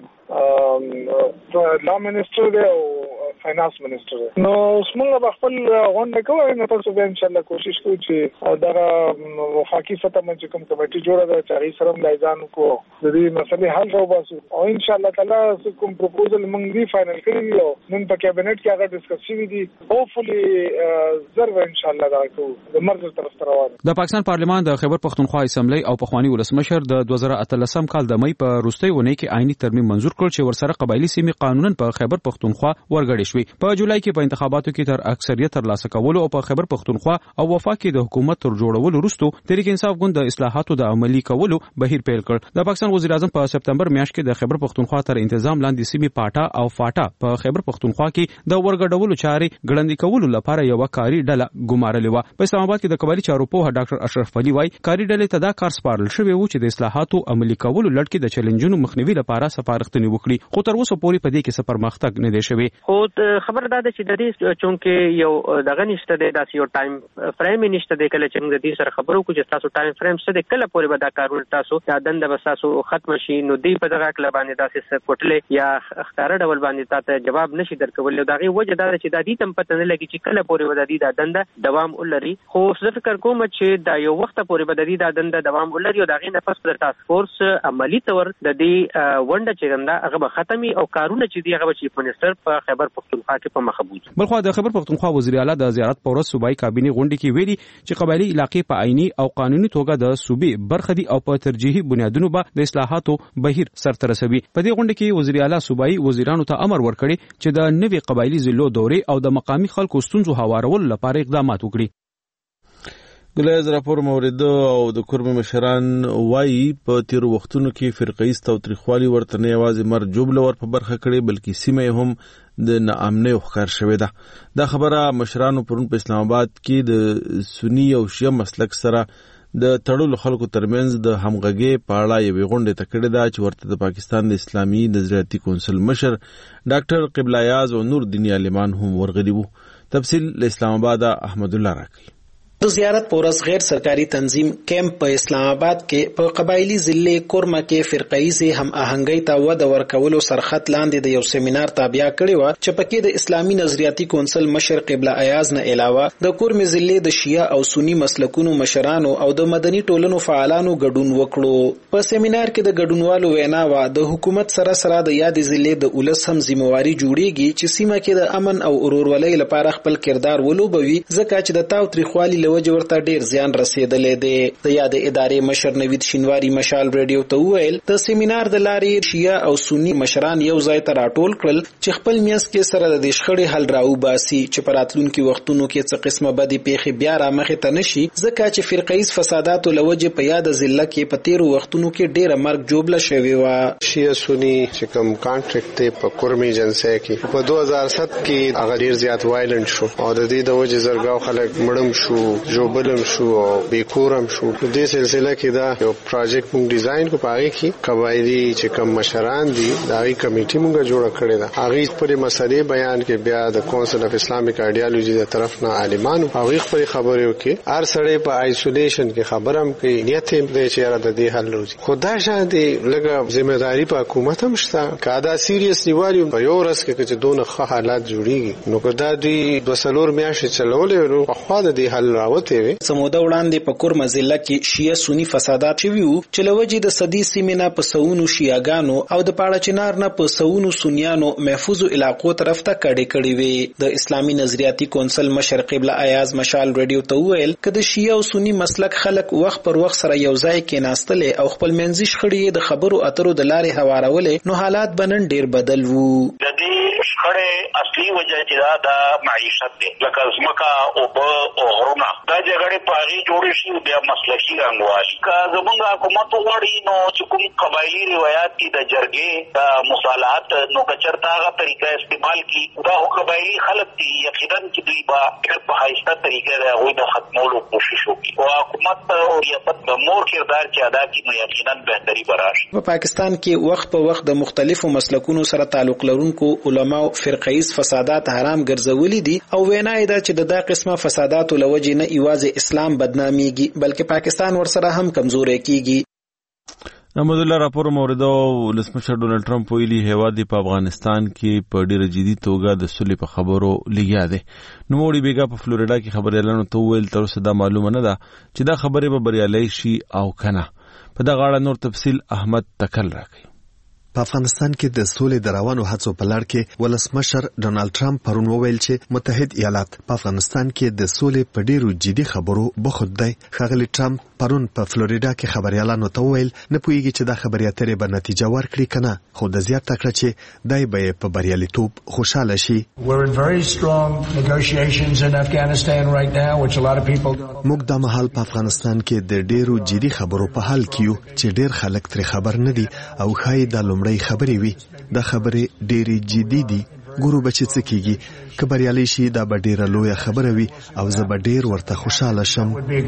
F: لا منسٹر دی او فائنانس منسٹر دی. نو څنګه به خپل غونډه کوو نو تاسو به ان شاء الله کوشش کوو چې دا وفاقي سطح باندې کوم کمیټې جوړه ده چې هغه سره ملایزان کو د دې مسلې حل راوباسو او ان شاء الله تعالی کوم پروپوزل موږ دی فائنل کړی او نن په کابینټ کې هغه ډیسکس شوی دی. هوپفلی ضرور ان شاء الله دا کوو د مرکز طرف ته روان.
J: د پاکستان پارلمان د خیبر پختونخوا اسمبلی او پخوانی ولسمشر د 2013 کال د مې په وروستۍ ونې کې آئینی ترمیم منظور کړ چې ورسره قبایلی سیمې قانونا په خیبر پختونخوا ورګړې شوې. په جولای کې په انتخاباتو کې تر اکثریت ترلاسه کولو او په خیبر پختونخوا او وفاق کې د حکومت تر جوړولو وروسته تحریک انصاف ګوند د اصلاحاتو د عملي کولو بهیر پیل کړ. د پاکستان وزیر اعظم په سپتمبر میاشت کې د خیبر پختونخوا تر تنظیم لاندې سیمې پاټا او فاټا په خیبر پختونخوا کې د ورګډولو چارې ګړندې کولو لپاره یو کاري ډله ګمارلې و. په اسلام آباد کې د قبایلی چارو په ډاکټر اشرف علي وايي کاري ډلې ته دا کار سپارل شوی و چې د اصلاحاتو عملي کولو لړ کې د چیلنجونو مخنیوي لپاره سپارښتنې وکړي، خو تر اوسه پورې په دې کې څه پرمختګ نه دی شوی.
R: خو خبر دا ده چې د دې چونکې یو دغه نشته دی، داسې یو ټایم فریم نشته دی. کله چې موږ د دې سره خبرو کوو چې تاسو ټایم فریم څه دی، کله پورې به دا کارونه تاسو دا دنده به تاسو ختم شي، نو دې په دغه کله باندې داسې کوټلې یا ښکاره ډول باندې تاسو جواب نشي درکولی. دا غي وجه دا چې د دې تم پته نه لګي چې کله پورې به د دې د دنده دوام ولري. خو زه فکر کوم چې دا یو وخت پورې به د دې د دنده دوام ولري او دا غي نفس پر ټاسک فورس عملی تور د دې ونډه چې ګنده هغه به ختمي او کارونه چې دی هغه چیف منسٹر په خیبر پختونخوا کې په مخه بوځي.
J: بلخو د خیبر پختونخوا وزیر اعلی د زیارت په ورځ صوبایي کابینه غونډه کې ویلي چې قبایلی علاقې په آئینی او قانوني توګه د صوبې برخه دي او په ترجیحي بنیادونو به د اصلاحاتو بهیر سرته رسوي. په دې غونډه کې وزیر اعلی صوبایي وزیرانو ته امر ورکړي چې د نوي قبایلی ضلعو دورې او د مقامی خلکو ستونزو هوارولو لپاره اقدامات وکړي.
A: ګلایز راپور مورید او د کورمه مشران وايي په تیر وختونو کې فرقېست او تاریخوالي ورته نه یوازې مر جوړلور په برخه کړي بلکې سیمه هم د ناامنۍ ښکار شوې ده. دا خبره مشرانو پرون په اسلام آباد کې د سنی او شیعه مسلک سره د تړلو خلکو ترمنځ د همغږۍ په اړه یوه غونډه تکړه ده چې ورته د پاکستان د اسلامي نظریاتي کونسل مشر ډاکټر قبلایاز او نور دینی عالمان هم ورغلي وو. تفصیل له اسلام آباد احمد الله راکړي.
G: د زیارت پورس غیر سرکاري تنظیم کیمپ په اسلام آباد کې په قبایلی ضلع کورمه کې فرقایي هم آهنګي ته وده ورکولو سرخط لاندې د یو سیمینار تابع کړی و چې پکې د اسلامي نظریاتي کونسل مشر قبله ایاز نه علاوه د کورمه ضلع د شیعه او سنی مسلکونو مشرانو او د مدني ټولنو فعالانو ګډون وکړو. په سیمینار کې د ګډونوالو وینا و د حکومت سره د یاد ضلع د اولس هم ذمہواری جوړیږي چې سیمه کې د امن او ورورولۍ لپاره خپل کردار ولوبوي ځکه چې د تاو تریخوالي وجه ورته ډیر زیان رسیدلې دی. د یاد ادارې مشر نوید شینواری مشال ریډیو ته وویل د سیمینار د لارې شیعه او سنی مشران یو ځای ته راټول کړل چې خپل میاس کې سره د شخړې حل راوباسي چې په راتلونکو وختونو کې څه قسمه بدی پیښې بیا را مخې ته نشي ځکه چې فرقایي فساداتو لوجه په یاد ضلع کې په تیرو وختونو کې ډیره مرګ جوړه شوی و.
S: شیعه سنی چې کوم کانټریکټ ته په کورمي جنسه کې په 2007 کې هغه ډیر زیات وایلنت شو او د دې د وجه زرګاو خلک مړم شو بلم شو او بیکورم شو. په دې سلسله کې دا یو پروجیکټ موږ ډیزاین کو پاره کې قبایلی چې کوم مشران دي دا ای کمیټي موږ جوړ کړی دا هغه پر مسلې بیان کې بیا د کونسل اف اسلامیک ایډیالوژي د طرف نه عالمانو هغه پر خبرې وکي هر سړی په آیسولیشن کې خبرم کوي نیت یې دې چې را د دې حل وځي. خدای شاندي لګه ځمېداري په حکومت هم شته کادا سیریس نیوالي په یو ورځ کې چې دونه ښه حالات جوړیږي نو کدا دې 2 میاشتې چلولې نو په خوا د دې حل راوته وي.
G: سموده وړاندې په کورمه ضلع کې شیعه سنی فسادات شوي وو چې لوجې د صدی سیمه په سونو شیعاګانو او د پاړه چنار نه په سونو سنیانو محفوظ علاقو طرف ته کړي وي. د اسلامي نظریاتي کونسل مشر قبله ایاز مشال ریډیو ته وویل کله شیعه او سنی مسلک خلک وخت پر وخت سره یو ځای کې ناستلې او خپل منځي شخړې د خبرو اترو د لارې هوارولې نو حالات بنن ډیر بدل وو.
T: د دې شخړې اصلي وجه چې دا معیشت دی لکه زمکا او په غرونه دا جګړې پاغي جوړې شي بیا مسلکي رنګوالي کا زمونږ حکومت وړي نو چې کوم قبایلی روایت دي د جرګې د مصالحات نو کچرتا هغه طریقه استعمال کی دا قبایلی خلک دي یقینا چې دوی با په هایسته طریقه راوي د ختمولو کوشش وکړي او حکومت او ریاست د مور کردار چې ادا کړي نو یقینا بهتري براشي.
G: په پاکستان کې وخت په وخت د مختلفو مسلکونو سره تعلق لرونکو علما او فرقایي فسادات حرام ګرځولي دي او وینا یې دا چې د قسمه فسادات لوجې نه ایواز اسلام بدناميږي بلکې پاکستان ورسره هم کمزوري کیږي.
A: محمد الله راپور مورد ولسمشر ډونالد ټرمپ ویلي هیواد په افغانستان کې په ډیره جدي توګه د صلح په خبرو لګیا دی. نو موري بیګا په فلوریډا کې خبريالانو ته ویل تر اوسه دا معلومه نه ده چې دا خبره به بریالي شي او کنه. په دا غاړه نور تفصيل احمد تکل راکړي.
U: په افغانستان کې د سولې د روانو هڅو په لړ کې ولسمشر ډونالد ټرمپ پرون وویل چې متحد ایالات په افغانستان کې د سولې په ډیرو جدي خبرو بوخت دی. ښاغلی ټرمپ پرون په فلوریډا کې خبريالانو ته وویل نه پوهیږي چې دا خبرې اترې به نتیجه ورکړي کنه خو د زیات تکړه چې دای به په بریالیتوب خوشاله شي. موږ د مهال په افغانستان کې د ډیرو جدي خبرو په حال کې یو چې ډیر خلک تر خبر نه دي او خای د لومړی خبرې وي د خبرې ډیرې جدي دي ګورو بچی څه کیږي که بریالي شي دا به ډیره لویه خبره وي او زه به ډیر ورته خوشاله شم.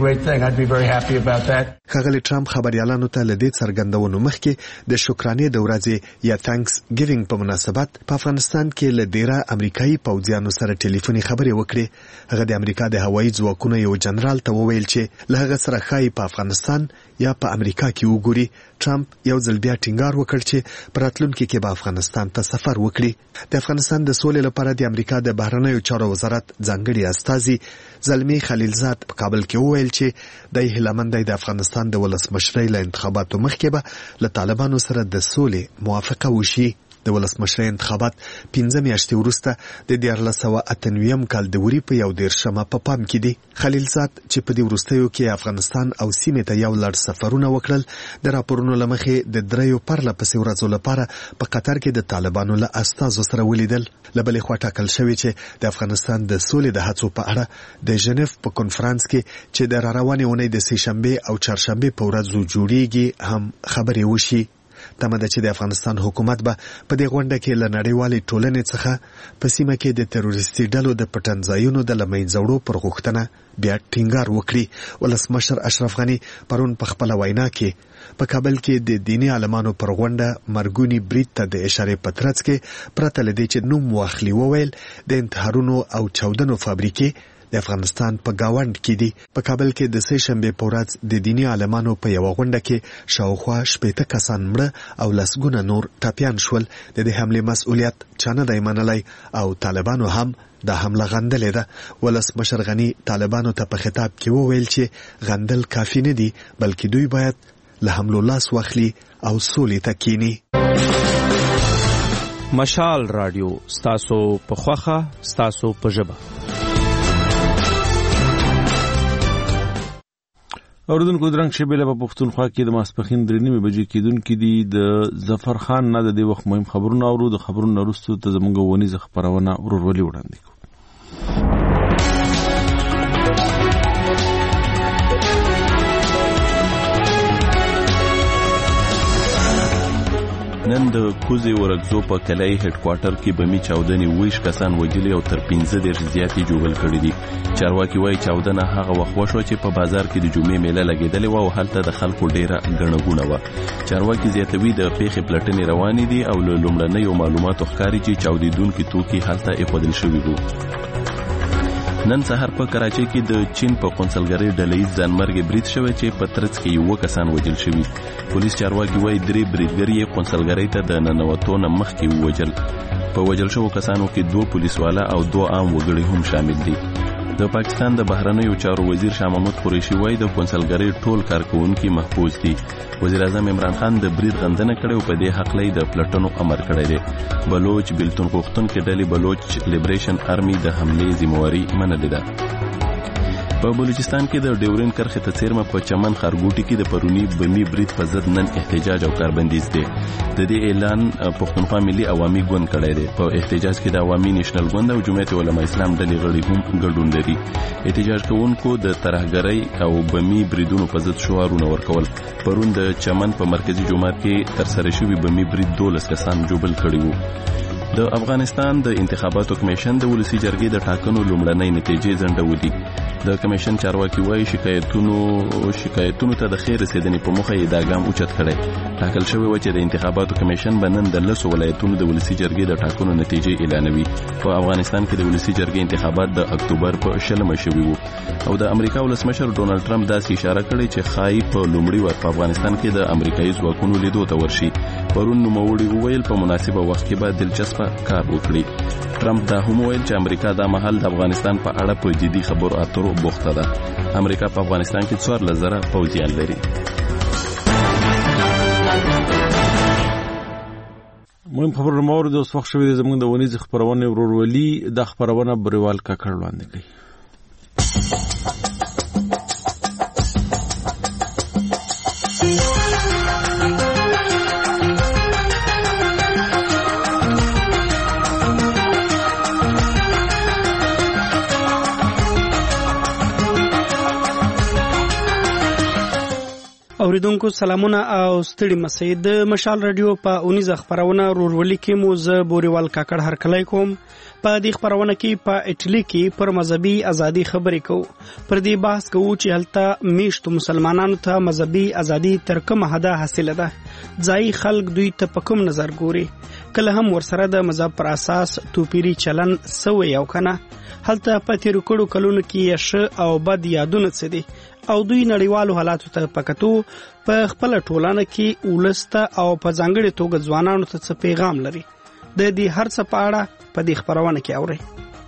U: ښاغلی ټرمپ خبريالانو ته له دې څرګندونو مخکې د شکرانې د ورځې یا تانکس ګیوینګ په مناسبت په افغانستان کې له ډیره امریکایي پوځیانو سره ټلیفوني خبرې وکړې. هغه د امریکا د هوایي ځواکونو یو جنرال ته وویل چې له هغه سره ښایي په افغانستان یا په امریکا کې وګوري. ټرمپ یو ځل بیا ټینګار وکړ چې په راتلونکي کې به افغانستان ته سفر وکړي. د افغانستان د سولې لپاره د امریکا د بهرنیو چارو وزارت ځانګړي استازي زلمی خلیلزاد په کابل کې وویل چې د هیلمند د افغانستان د ولسمشرۍ له انتخاباتو مخکې به له طالبانو سره د سولې موافقه وشي. د ولسمشرۍ انتخابات 15 میاشتې وروسته د 1998 کال د وری په 11مه په پام کې دي. خلیلزاد چې په دې وروستیو کې افغانستان او سیمې ته یو لړ سفرونه وکړل د راپورونو لمخې د دریو پرله پسې ورځو لپاره په قطر کې د طالبانو له استازو سره ولیدل. لبلې خوا ټاکل شوی چې د افغانستان د سولې د هڅو په اړه د ژنیف په کنفرانس کې چې د راروانې اونۍ د سهشنبه او چهارشنبه په ورځو جوړیږي هم خبرې وشي. تمه ده چې د افغانستان حکومت به په دې غونډه کې له نړیوالې ټولنې څخه په سیمه کې د تروریستي ډلو د پټنځایونو د لمنځه وړو پر غوښتنه بیا ټینګار وکړي. ولسمشر اشرف غنی پرون په خپل وینا کې په کابل کې د دینی عالمانو پر غونډه مرګونی برید ته د اشارې پترڅ کې پرته لدی چې نوم واخلي وویل د انتحارونو او چاودنو فابریکې د افغانستان په گاوند کې دي. په کابل کې د سه شنبه په ورځ د دینی عالمانو په یو غونډه کې شاوخوا 80 کسان مړه او لسګونه نور ټاپیان شول. د دې حمله مسؤلیت چانه دی منلای او طالبانو هم د حمله غندلې ده. ولسمشر غنی طالبانو ته په خطاب کې وویل چې غندل کافی نه دي بلکې دوی باید له حملو لاس واخلي او سولې ته کینی.
P: مشال رادیو ستاسو په خوخه ستاسو په ژبه.
A: اوردونکو درنګ شبيله په پښتونخوا کې د ماسپخین 3:30 بجې کېدونکې دي. د ظفر خان نه د دې وخت مهم خبرونه اورو. د خبرونو وروسته ته زموږ ونیزه خبرونه ورورولي وړاندې کوو.
B: نن د کوزي ورغزو په کلای هډ کوارټر کې بمی چاودنې 20 کسان وژلي او تر 15 زیاتې جوړل کړي دي. چارواکي وايي چاودنه هغه وخت وشو چې په بازار کې د جمعې میله لګیدلې و او هلته د خلکو ډیره ګڼګونه و. چارواکي زیاتوي د پیښې پلټنې روانې دي او له لومړنیو معلوماتو ښکاري چې چاودیدونکي توکي هلته ایښودل شوي وو. نن سهار په کراچۍ کې د چین په قونسلګرۍ ډلهیز ځانمرګي برید شوی چې په ترڅ کې یو کسان وژل شوي. پولیس چارواکي وايي 3 بریدګر یې قونسلګرۍ ته د ننوتو نه مخکې ووژل. په وژل شوو کسانو کې 2 پولیسوالا او 2 عام وګړي هم شامل دي. د پاکستان د بهرنیو چارو وزیر شاه محمود قریشي وايي د قونسلګرۍ ټول کارکونکي محفوظ دي. وزیر اعظم عمران خان د برید غندنه کړې او په دې حق لې د پلټنو امر کړی دی. بلوچ بلتون غوښتونکو ډلې بلوچ لیبریشن آرمي د حملې ذمہواری منلې ده. په بلوچستان کې د ډیورین کرښې ته څیرمه په چمن خارګوټي کې د پرونی بمی برید په ضد نن احتجاج او کاربندیز دی. د دې اعلان پښتونخوا ملي عوامي ګوند کړی دی. په احتجاج کې د عوامي نېشنل ګوند او جمعیت علماء اسلام ډلې غړي هم ګډون لري. احتجاج کوونکو د ترهګرۍ او بمی بریدونو په ضد شعارونه ورکول. پرون د چمن په مرکزی جومات کې ترسره شوی بمی برید 12 کسان جوبل کړي وو. د افغانستان د انتخاباتو کمیشن د ولسی جرګې د ټاکنو لومړنۍ نتیجې ځنډولې. د کمیشن چارواکي وايي شکایتونو ته د خیر رسیدنې په موخه یې دا ګام اوچت کړی. ټاکل شوی و چې د انتخاباتو کمیشن به نن د 10 ولایتونو د ولسی جرګې د ټاکنو نتیجې اعلانوي. په افغانستان کې د ولسی جرګې انتخابات د اکتوبر په 20 شوي وو او د امریکا ولسمشر ډونالد ټرمپ داسې اشاره کړې چې خای په لومړي وخت په افغانستان کې د امریکایي ځواکونو لیدو ته ورشي. پرون نوموړي وویل په مناسبه وخت کې به دلچسپه کار وکړي. ټرمپ دا هم وویل چې امریکا دا مهال د افغانستان په اړه په جدي خبرو اترو بوخته ده. امریکا په افغانستان کې 14,000 پوځیان لري.
A: مهم خبرونه مورد اوس وخت شوی زموږ د ونیز خبرونه ورورولي د خبرونه بریوال کا کړ وړاندې کوي.
H: اوریدونکو سلامونه او ستړي مسئ. د مشال رادیو په 19 خبرونه رورولي کې مو زه بوريوال کاکړ هرکلی کوم. په دې خبرونه کې په اټلی کې پر مذهبي ازادي خبرې کوو. پر دې بحث کوو چې هلته میشتو مسلمانانو ته مذهبي ازادي تر کومه حده حاصله ده. ځای خلک دوی ته په کوم نظر ګوري. کله هم ورسره د مذهب پر اساس توپیری چلن سوی او کنه. هلته په تیر کړو کلونو کې ش او بد یادونه څه دي او دوی نړیوالو حالاتو ته پکتو په خپل ټولنه کې ولسته او په ځانګړي توګه ځوانانو ته څه پیغام لري. د دې هر څه په اړه په دې خبرونه کې اوري.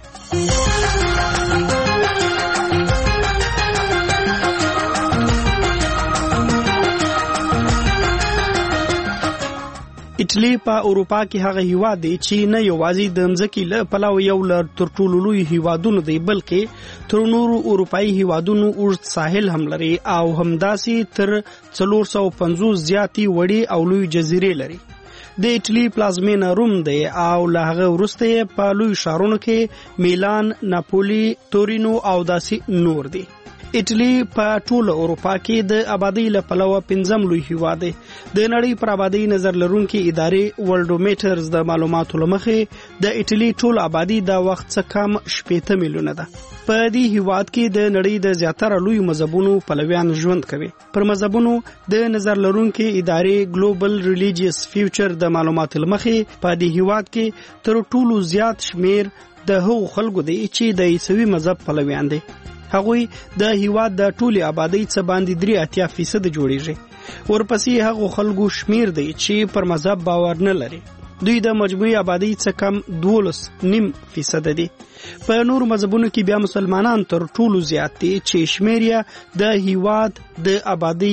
H: اټلی په اروپا کې هغه هیواد دی چې نه یوازې د مځکې له پلوه یو له تر ټولو لوی هیوادونو دی بلکې تر نورو اروپایي هیوادونو اوږد ساحل هم لري او همداسې تر 450 زیاتې وړې او لوی جزیرې لري. د اټلی پلازمینه روم دی او له هغه وروسته په لوی ښارونو کې میلان، ناپولی، تورینو او داسې نور دي. ایټلی په ټول اروپا کې د آبادی له پلوه 5م لوی هیواد دی. د نړۍ پر آبادی نظر لرونکي ادارې ورلډومیټرز د معلوماتو لمخې د ایټلی ټول آبادی د وخت څخه کم 80 میلیونه ده. په دې هیواد کې د نړۍ د زیاتره لوی مذهبونو پلویان ژوند کوي. پر مذهبونو د نظر لرونکي ادارې ګلوبل ریلیجیس فیوچر د معلوماتو لمخې په دې هیواد کې تر ټولو زیات شمیر د هغو خلکو دی چې د عیسوي مذهب پلویان دي. هغوی د هیواد د ټولي آبادی څخه باندې 83% جوړیږي. ورپسې هغو خلکو شمیر دی چې پر مذهب باور نه لري. دوی د مجموعي آبادی څخه کم 12.5% دي. په نور مذهبونو کې بیا مسلمانان تر ټولو زیات دي چې شمیر یې د هیواد د آبادی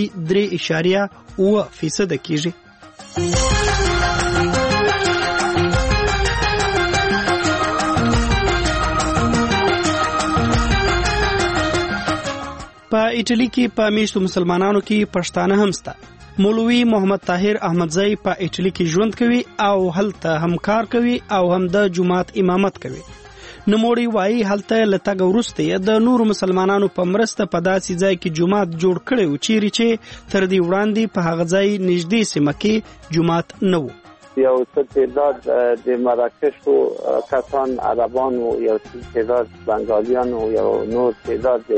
H: 3.9% کېږي. په ایټلی کې په میشتو مسلمانانو کې پښتانه هم شته. مولوی محمد طاهر احمدزئی په ایټلی کې ژوند کوي او هلته هم کار کوي او هم د جماعت امامت کوي. نوموړی وایي هلته له تګ وروسته د نورو مسلمانانو په مرسته په داسې ځای کې جماعت جوړ کړی و چیرې چې تر دې وړاندې په هغه ځای نږدې سیمه کې جماعت نه و.
I: یو څه تعداد د مراکشو کسان عربانو، یو څه تعداد بنگالیانو، یو نور تعداد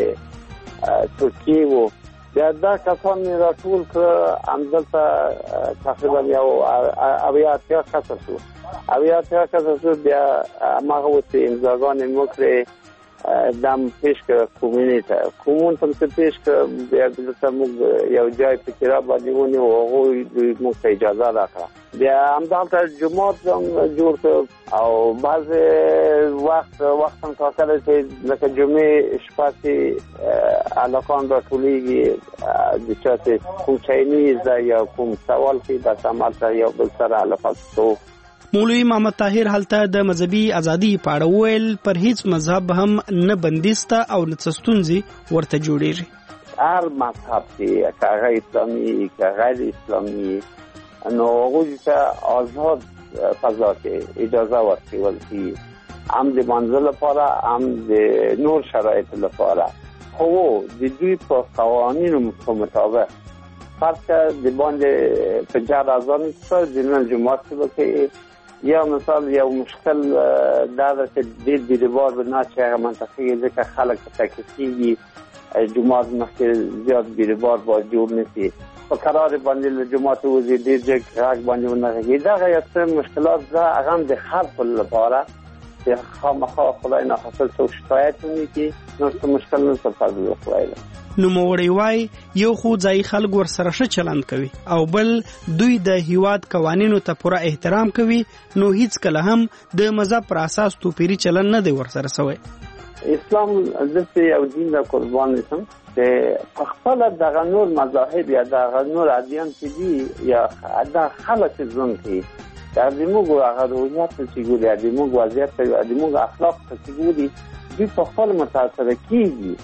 I: ترکیه و. بیا دا کسان می را ټول کړه همدلته تقریبا یو 80 کسه شو. 80 کسه شو. بیا هماغه اوسې امضاګانې مو کړې دم پیش کړه کومون ته څه پیش کړه. بیا دلته موږ یو ځای پکې را باندې ونیو او هغوی موږ ته اجازه راکړه. بیا همدلته جومات هم جوړ کړ او بعضې وخت هم ټاکلی چې لکه جمعې شپه چې هلکان راټولېږي د چا چې کوم چاینیز ده یا کوم سوال کې بس همالته یو بل سره هلکان کوو.
H: مولوی محمد طاهر هلته د مذهبي ازادي په اړه وویل پر هیڅ مذهب هم نه بندیسته او نه څه ستونزې ورته جوړېږي.
I: هر مذهب چې که هغه اسلامي که غیر اسلامي نو هغوی ته آزاد فضا کې اجازه ورکول کېږي، هم د منزل لپاره هم د نور شرایطو لپاره. خو د دوی په قوانینو مطابق فرض که د باندې په جهر اذان څه د نن جمعات کې یا مثال یو مشکل دا ده چې ډېر بیروبار به نه چې هغه منطقه کې ځکه خلک تکلیف کېږي جمعات مخکې زیات بیروبار باید جوړ نه شي. په قرار باندې له جمعات وځي ډېر ځای غږ باندې ونه غږېږي. دغه یو څه مشکلات ده هغه هم د خلکو لپاره چې خامخا خدای ناخواسته څوک شکایت ونه کړي نو څه مشکل نه په فضل خدای ده.
H: نوموړی وایي یو خو ځایي خلک ورسره ښه چلند کوي او بل دوی د هیواد قوانینو ته پوره احترام کوي نو هیڅکله هم د مذهب پر اساس توپیري چلند نه دی ورسره سوی.
I: اسلام داسې یو دین د قربان اسم چې په خپله دغه نور مذاهب یا دغه نور ادیان چې دي یا دا خلک ژوند کوي دا زموږ هغه روحیات چې ګوري زموږ وضعیت زموږ اخلاق چې ګوري دوی په خپل متاثره کېږي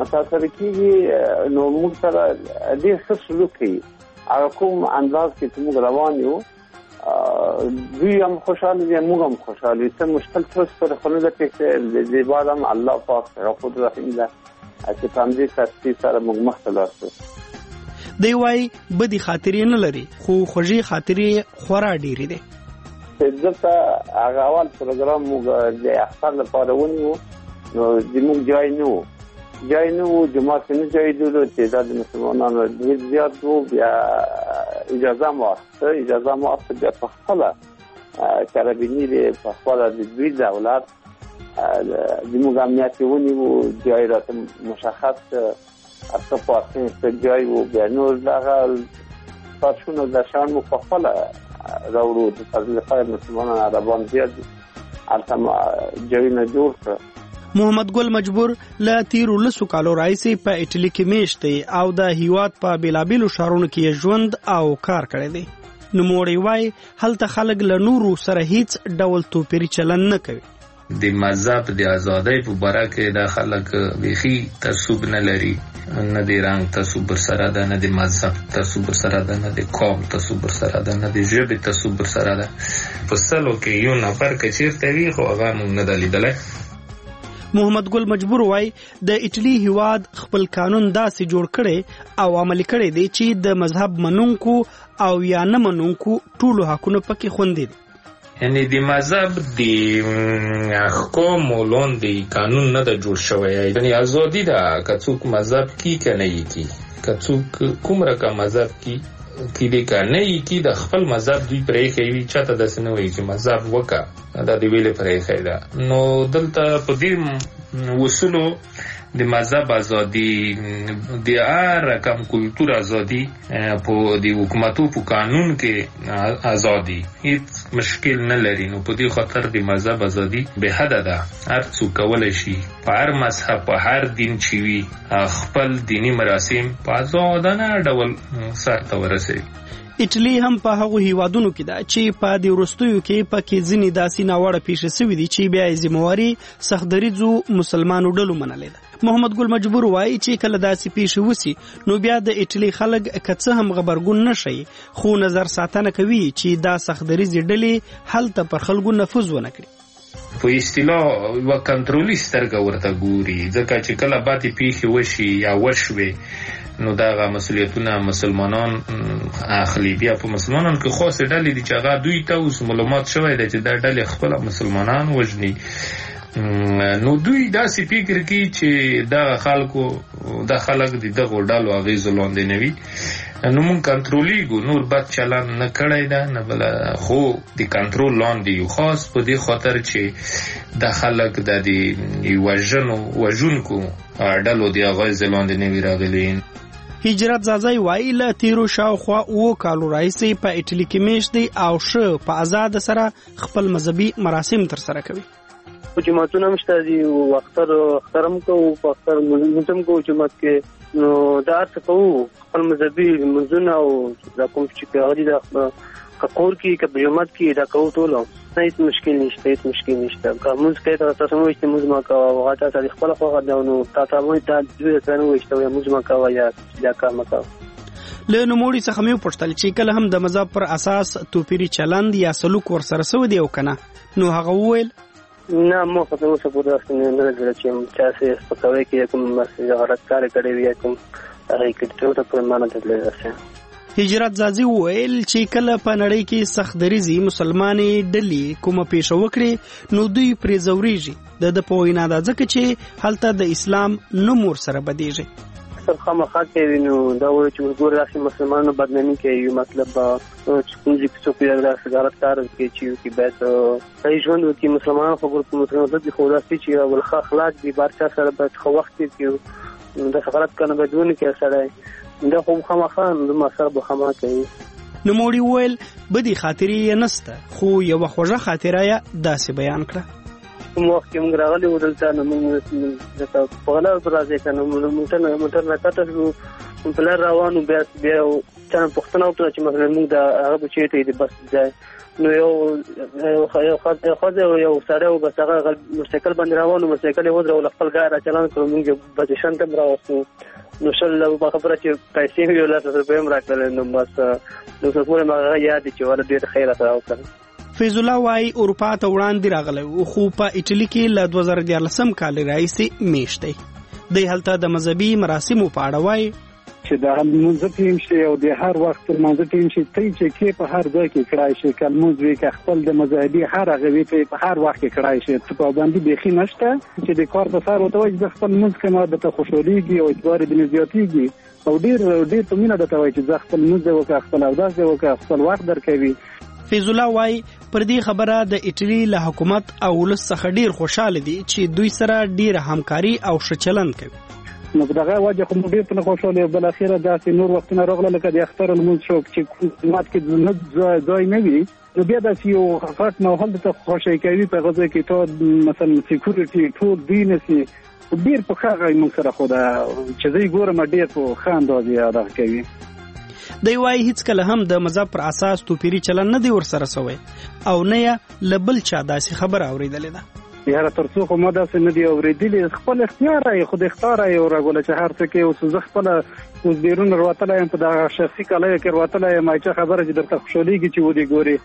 I: نو موږ سره ډېر ښه سلوک کوي. هغه کوم انداز کې چې موږ روان یو دوی هم خوشحاله دي موږ هم خوشحاله یو. څه مشکل څه سره خو نه ده پېښه د دې بعد هم الله پاک غفور رحیم ده چې په همدې ترتیب سره موږ مخته لاړ شو.
H: دی وایي بدې خاطرې نه لري خو خوږې خاطرې خورا ډېرې دي.
I: دلته هغه اول پروګرام موږ د اختر لپاره ونیو نو زموږ جای نه و جماعت کې نه ځایېدلو تعداد مسلمانانو ډېر زیات و. بیا اجازه مو اخیسته بیا په خپله کرابیني دی په خپله د دوی دولت زموږ امنیت یې ونیو جای راته مشخص اته پارکینګ جای و. بیا نور دغه پارچونه د شان مو په خپله راوړو د فضل خیر مسلمانان عربان زیات هلته جایونه جوړ کړه.
H: محمد ګل مجبور له تیرو 10 کالو راهیسې په ایټلی کې میشت دی او د هیواد په بیلابیلو ښارونو کې ژوند او کار کړی دی. نوموړی وایي هلته خلک له نورو سره هیڅ ډول توپیري چلند نه کوي.
V: د مذهب د ازادۍ په باره کې دا خلک بیخي تعصب نه لري، نه د رنګ تعصب سره ده، نه د مذهب تعصب سره ده، نه د قوم تعصب سره ده، نه د ژبې تعصب سره ده. په سلو کې یو نفر که چیرته وي خو هغه موږ نه ده لیدلی.
H: محمد ګل مجبور وای د ایټلی هیواد خپل قانون داسې جوړ کړي او عملي کړي دی چې د مذهب منونکو او یا نه منونکو ټولو حقونه پکې خوندي دي.
V: یعنی د مذهب د احکام لاندې قانون نه د جوړ شوی، یعنی ازادي ده که څوک مذهب کی که نه کی، که څوک کوم رقم مذهب کی دې که نه کی د خپل مذهب دوی پرې کوي، چاته داسې نه وایي چې مذهب وکړه دا د ویلې پرې کوي ده. نو دلته په دې اصولو د مذهب ازادي، د هر رقم کلتور ازادي، په د حکومتو په قانون کې ازادي هیڅ مشکل نه لري. نو په دې خاطر د مذهب ازادي به حد ده، هر څوک کولی شي په هر مذهب په هر دین چې وي خپل دینی مراسم په ازادانه ډول سرته ورسوي.
H: ایټلی هم په هغو هیوادونو کې ده چې په دې وروستیو کې پکې ځینې داسې ناوړه پیښې سوي دي چې بیا یې ذمهواري سختدریځو مسلمانو ډلو منلې ده. محمد ګل مجبور وایي چې کله داسې پیښې وسي نو بیا د ایټلی خلک که څه هم غبرګون نه شي خو نظر ساتنه کوي چې دا سختدریځې ډلې هلته پر خلکو نفوذ ونه کړي.
V: په اصطلاح یوه کنټرولي سترګه ورته ګوري، ځکه چې کله بعدې پیښې وشي یا وشوې نو دغه مسؤلیتونه مسلمانان اخلي. بیا په مسلمانانو کې خاصې ډلې دي چې هغه دوی ته اوس معلومات شوی دی چې دا ډلې خپله مسلمانان وژني، نو دوی داسې فکر کوي چې دغه خلکو دا خلک د دغو ډلو اغېزو لاندې نه وي. نو مونږ کنټرولیږو، نور بد چلند نه کړی ده نه بله، خو د کنټرول لاندې یو، خاص په دې خاطر چې دا خلک د وژونکو ډلو د اغېزې لاندې نه وي راغلي.
H: هجرت زازای وایي له تیرو شاوخوا 7 کالو راهیسې په ایټلی کې میشت دی او ښه په آزاده سره خپل مذهبي مراسم ترسره کوي.
R: جماعتونه هم شته دي او اختر هم کوو، په اختر لمونځ هم کوو جومات کې، نو دا هر څه کوو خپل مذهبي لمونځونه او دا کوم چې هغه دي دا که کور کې که په جومات کې دا کوو ټول، هیڅ مشکل نشته، هیڅ مشکل نشته. که لمونځ کوې ته تاسو مه وایئ چې لمونځ مه کوه، هغه تا ته د خپله خوښه ده نو تا ته وایي تا دوی درته نه وایي چې ته لمونځ مه کوه یا دا کار مه کوه.
H: له نوموړي څخه مې وپوښتل چې کله هم د مذهب پر اساس توپیري چلند یا سلوک ورسره سوی دی او که نه، نو هغه وویل
R: نه ما خو تر اوسه پورې داسې نه لیدله چې چا څه سپکاوی کې کوم غلط کار کړی وي یا کوم هغې کې تر اوسه پورې ما نه لیدلی داسې.
H: هجرت زازي وویل چې کله په نړۍ کې سختدریځي مسلمانې ډلې کومه پیښه وکړي نو دوی پرې ځورېږي. د ده په وینا دا ځکه چې هلته د اسلام نوم ورسره بدېږي.
R: خامخا کوي نو دا وایي چې ګوره داسې مسلمانانو بدنامي کوي، مطلب چې کوم ځای کې څوک داسې غلط کار کوي چې باید صحیح ژوند وکړي. مسلمانان خو مسلمان دي، خو داسې چې اول ښه اخلاق دي، بار چا سره باید ښه وخت تېر کړي، داسې غلط کار نه باید ونه کړي سړی، دا خو خامخا زما سره به خامخا کوي.
H: نوموړي وویل بدې خاطرې یې نسته خو یوه خوږه خاطره یې داسې بیان کړه.
R: کوم وخت کې موږ راغلي وو دلته نو موږ په غلا راځي که نو موټر نه کته شو په لار روانو، بیا چا نه پوښتنه وکړه چې مثلا موږ د هغه به چېرته د بس ځای، نو یو ښځه او یو سړی و، بس هغه موټرسایکل باندې روان و، موټرسایکل یې ودرول، خپل ګاډی را چالان کړو، موږ بس سټېشن ته هم راوستو، نو شل خبره چې پیسې مې یو 10 روپۍ هم راکړلې، نو بس نو څه پورې مې هغه یاد دي چې والا ډېر خیر راته وکړل.
H: فیض الله وایي اروپا ته وړاندې راغلی خو په ایټلی کې له 2014 کال راهیسې میشت دی. دی هلته د مذهبي مراسمو په اړه وایي
L: چې د لمونځ ټیم شي او د هر وخت لمونځ ټیم شي، ته چې کې په هر ځای کې کړای شي، که لمونځ وي که خپل د مذهبي هر هغه وي ته په هر وخت کې کړای شي، ته پابندي بیخي نشته چې د کار په سر ورته وایي چې زه خپل لمونځ کوم، درته خوشحالېږي او اعتبار یې ځینې زیاتېږي او ډېر په مینه درته وایي چې زه خپل لمونځ دې وکړه، خپل اودس دې وکړه، خپل وخت درکوي.
H: فیض الله وایي پر دې خبره د ایټلی له حکومت او ولس څخه ډیر خوشاله دي چې دوی سره ډیره همکاري او ښه چلند کوي.
L: نو په دغه وجه خو موږ ډېر په خوشاله یو، بالاخره داسې نور وختونه راغله لکه د اختر لمونځ شو چې جومات کې نه ځای نه وي، نو بیا داسې یو غټ ماحول درته خوشحالي کوي په هغه ځای کې، ته مثلا سیکورټي ټول دوی نسي ډېر په ښه غږ موږ سره خو دا چې زه یې ګورم ډېر په ښه اندازې ادا کوي.
H: دی وایي هیڅکله هم د مذهب پر اساس توپیري چلند نه دی ورسره سوی او نه یې له بل چا داسې خبره اورېدلې ده.
L: یاره تر څو خو ما داسې نه دي اورېدلي، خپل اختیار یې خود اختیار یې ورغوله چې هر څه کې اوس زه خپله اوس بیرون راوتلی یم، په دغه شخصي کالیو کې راوتلی یم، هیچا خبره چې درته خوشحالېږي چې ودې ګورې.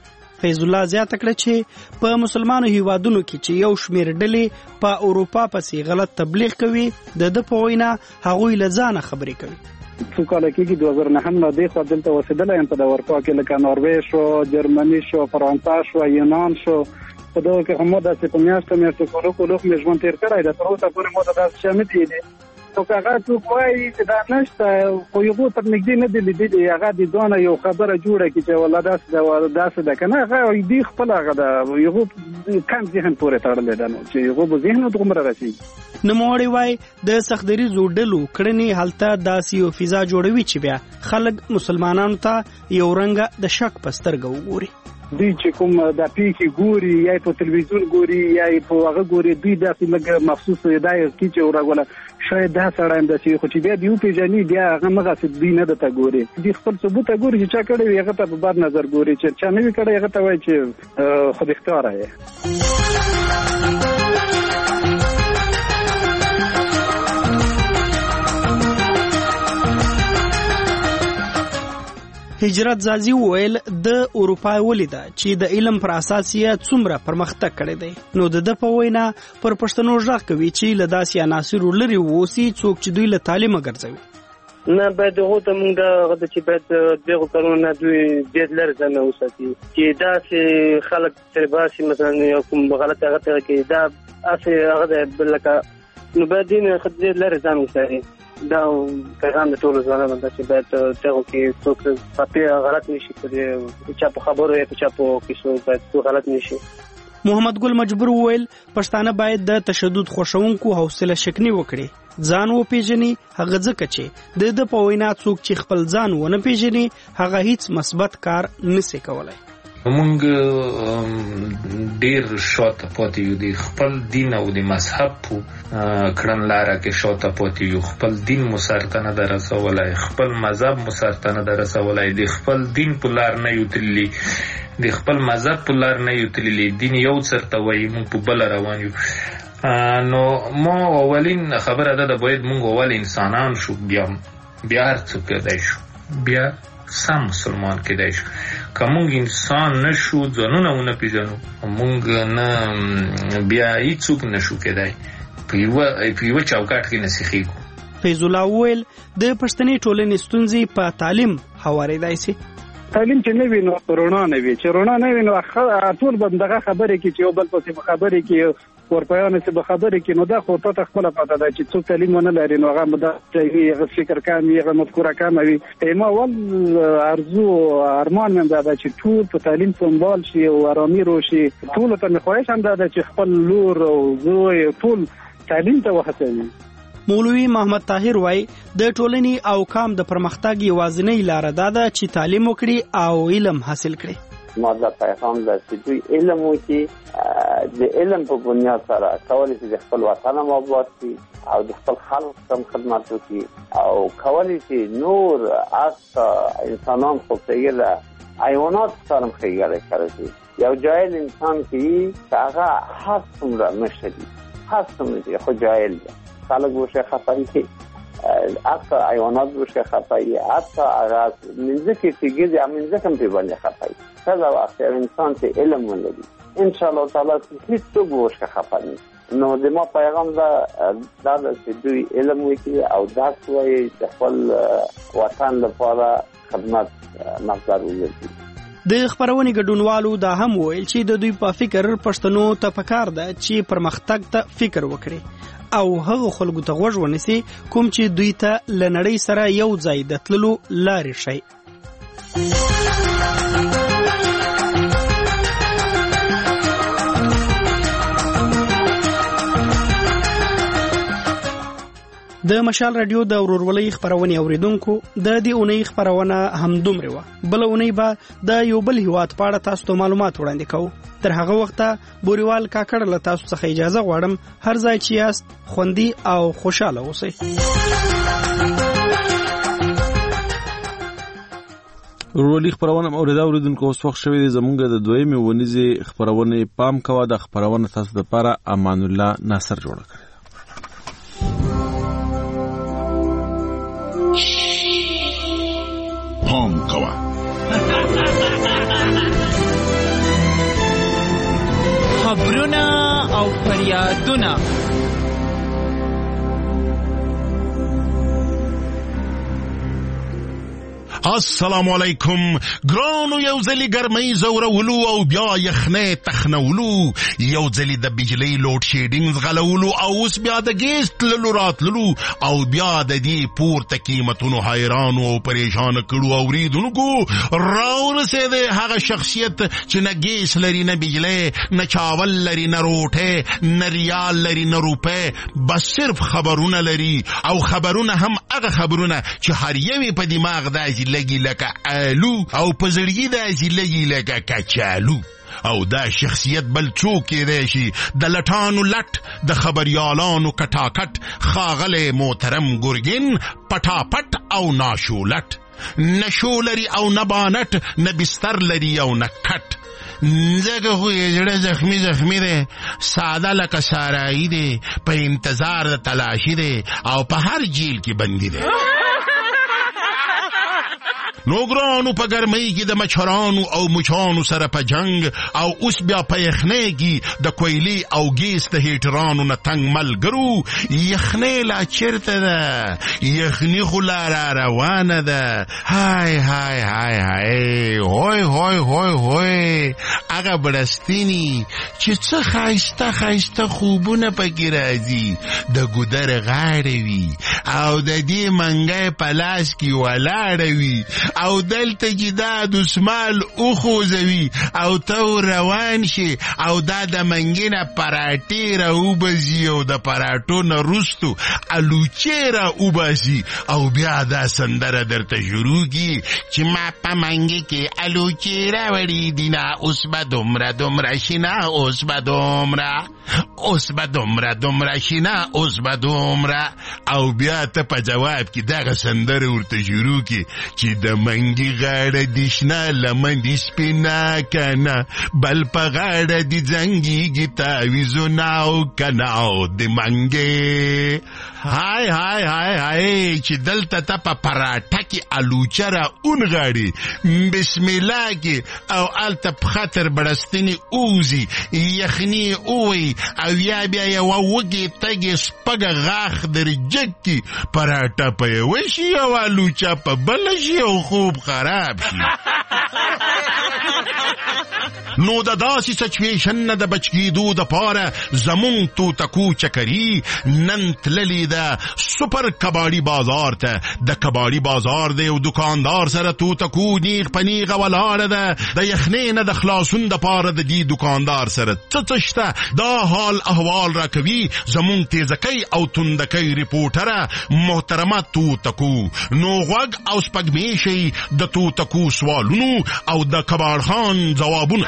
H: فیض الله زیاته کړه چې په مسلمانو هیوادونو کې چې یو شمېر ډلې په اروپا پسې غلط تبلیغ کوي د په وینا هغوی له ځانه خبرې کوي.
L: څو کال کېږي 2009 نه دی خو دلته اوسېدلی یم په اروپا کې لکه ناروې شو، جرمني شو، فرانسه شو، یونان شو. په دغه کې هم داسې په میاشتو کولو مې ژوند تېر کړی ده. تر اوسه پورې ما داسې شی نه دی لیدلی. خو که هغه څوک وایي چې دا نشته خو هغو تر نږدې نه دي لیدلي، هغه د ځانه یو خبره جوړه کړي چې والله داسې ده که نه، هغه دوی خپل هغه ده هغو کم ذهن پورې تړلی ده نو چې هغو به ذهن دومره رسېږي.
H: نوموړی وایي د سختدریزو ډلو کړنې هلته داسې یو فضا جوړوي چې بیا خلک مسلمانانو ته یو رنګه د شک په سترګه وګوري.
L: دوی چې کوم د پیښې ګوري یا په تلویزیون ګوري یا په هغه ګوري، دوی داسې لږ مخصوص دا یو کی چې ورغله شاید دا سړی هم داسې خو چې بیا دی وپېژني بیا هغه مغسې دوی نه درته ګوري. دوی خپل ثبوت ګوري چې چا کړی وي هغه ته په بد نظر ګوري، چې چا نه وي کړی هغه ته وایي چې خوداختیاره یې.
H: هجرت زازي وویل د اروپا ولیده چې د علم پر اساس یې څومره پرمختګ کړی دی، نو د په وینا پر پښتنو ژغ کوي چې له داسې عناصرو لرې ووسي څوک چې دوی له تعلیمه ګرځوي.
D: نه باید هغو ته موږ دغه چې باید دغو کارونو نه دوی ډېر لرې ځان وساتي، چې داسې خلک چې باسي مثلا یو کوم غلط هغه ته کوي دا هسې هغه دی لکه نو باید دې نه ډېر لرې ځان وساتي. دا پیغام د ټولو ځوانانو ده چې باید دغو کې څوک په غلط نشي کړي، چا په خبرو یا چا په کیسو باید څوک غلط نشي.
H: محمد ګل مجبور وویل پښتانه باید د تشدد خوښونکو حوصله شکني وکړي، ځان وپېژني، هغه ځکه چې د په وینا څوک چې خپل ځان ونه پېژني هغه هیڅ مثبت کار نشي کولای.
V: موږ ډیر شاته پاتې یو، د خپل دین او د مذهب په کړنلاره کې شاته پاتې یو. خپل دین مو سرته نه ده رسولی، خپل مذهب مو سرته نه ده رسولی، د خپل دین په لار نه یو تللی، د خپل مذهب په لار نه یو تللی. دین یو څرته وایي، موږ په بله روان یو. نو ما اولین خبره ده باید موږ اول انسانان شو، بیا هر څه کېدای شو، بیا سم مسلمان کېدای شو. که موږ انسان نشو، ځانونه ونه پېژنو، موږ نه بیا هیڅوک نشو کېدای، په یوه چوکاټ کې نه سیخېږو.
H: فیض الله وویل د پښتني ټولنې ستونزې په تعلیم هوارېدای سي.
L: تعلیم چې نه وي نو رڼا نه وي، چې رڼا نه وي نو ټول به دغه خبرې کې چې یو بل پسې به خبرې کې ورپیانې چې به خبرې کې نو دا خو ته خپله پته ده چې څوک تعلیم ونه لري نو هغه مدافع وي، هغه فکر کم وي، هغه مفکوره کمه وي. ما اول ارزو ارمان مې دا ده چې ټول په تعلیم سمبال شي او ارامي روشي. ټولو ته مې خواهش هم دا ده چې خپل لور او زوی ټول تعلیم ته وهڅوي.
H: مولوي محمد طاهر وای د ټولنې او قام د پرمختګ یوازینۍ لار دا ده چې تعلیم وکړي او علم حاصل کړي.
I: ما دا پیغام ده چې دوی علم وکړي، د علم په بنیاد سره کولی شي د خپل وطن هم آباد کړي او د خپل خلق هم خدمت وکړي او کولی شي نور حتی انسانان خو پرېږده حیوانات سره هم ښېګړه کړی. یو جاهل انسان چې هغه هر څومره مشر دي، هر څومره دي خو جاهل دی، خلق بوشه خفایی که حتی حیوانات بوشه خفایی، حتی اگر منزکی تیگیزی منزکم پیبانی خفایی. سزا وقتی انسان تی علم ولدی انشاءالله تعالی هیچ تو بوشه خفایی. نو د ما پیغام دا چې دوی علم وکړي او درس وایي، د خپل وطن لپاره خدمت مقدار وکړي.
H: د خبرونې ګډونوالو دا هم ویل چې د دوی په فکر پښتنو ته پکار ده چې پرمختګ ته فکر وکړي او هغه خلکو ته غوږ ونیسي کوم چې دوی ته له نړۍ سره یو ځای د تللو لارې ښیي. د مشال رادیو د ورورولۍ خبرونه اوریدونکو د دې اونۍ خبرونه همدومره و. بل اونۍ به د یو بل هیواد په اړه تاسو ته معلومات وړاندې کوو. تر هغه وخته بوریوال کاکړ له تاسو څخه اجازه غواړم. هر ځای چې یاست خوندي او خوشاله اوسئ.
A: ورورولۍ خبرونه اوریدونکو اوس وخت شوی دی زمونږ د دویمې ونیزې خبرونه پام کوه. د خبرونه تاسو لپاره امان الله ناصر جوړ کړی.
E: پام کوه.
C: او فریادونه.
E: السلام علیکم ګرانو، یو ځلی ګرمۍ زورولو او بیا یخنۍ تخنولو، یو ځلی د بجلی لوډ شیډینګ غلولو او اوس بیا د ګیس تللو راتللو او بیا د دې پورته قیمتونو حیرانو او پریشان کړو اوریدونکو. راورسېدی هغه شخصیت چې نه ګیس لري، نه بجلی، نه چاول لري، نه روټۍ، نه ریال لري، نه روپۍ، بس صرف خبرونه لري او خبرونه هم هغه خبرونه چې هر یوې په دماغ داسې لګي لکه آلو او په زړګي داسې لګي لکه کچالو. او دا شخصیت بل څوک کېدای شي د لټانو لټ، د خبریالانو کټاکټ، ښاغلی محترم ګرګین پټاپټ او ناشولټ. نه شو لري او نه بانټ، نه بستر لري او نه کټ. ځکه خو یې زړه زخمی دی، ساده لکه سارایي دی، په انتظار د تلاشي دی او په هر جیل کې بندي دی. نو ګرانو په ګرمۍ کې د مچھرانو او مچانو سره په جنگ او اوس بیا په یخنۍ کې د کویلي او ګیس د هیټرانو نه تنګ ملګرو. یخنۍ لا چیرته ده؟ یخني خو لا را روانه ده. های های های های هوی هوی هوی هوی هغه بړستینی چې څه ښایسته ښایسته خوبونه پکې راځي، د ګودر غاړه وي او د دې منګی په لاس کې ولاړه وي او دلته چې دا دسمال اوخوځوي او ته روان شي او دا د منګي نه پراټې راوباسي او د پراټو نه وروستو الوچې راوباسي او بیا دا سندره درته شروع کي چې ما په منګي کې الوچې راوړي دي نه، اوس به دومره دومره شینه، اوس به دومره، اوس به دومره دومره شینه، اوس به دومره. او بیا ته په جواب کې دغه سندره ورته شروع کي چې د منګي غاړه دي شنه، لمن دي سپینه کنه، بل په غاړه دي زنګیږي تاویزونه او کنه او د منګي. های های های های چې دلته ته په پراټه کې الوچه را اونغاړي بسم الله کې او هلته په خطر بړستنې اوزي، یخني اووي او یا بیا یوه وږې تږې سپږه غاښ در جګ کي، پراټه په یوه شي او الوچه په بله شي او خوب خراب شي. نو د داسې سچویشن نه د بچ کېدو دپاره زمونږ توتکو چکري نن تللې ده سپر کباړي بازار ته. د کباړي بازار دی او دکاندار سره توتکو نیغ په نیغه ولاړه ده. د یخنۍ نه د خلاصون دپاره د دې دکاندار سره څه شته دا حال احوال را کوي زمونږ تیزکۍ او تندکۍ ریپورټره محترمه توتکو. نو غوږ او سپږمې شي د توتکو سوالونو او د کباړ خان ځوابونه.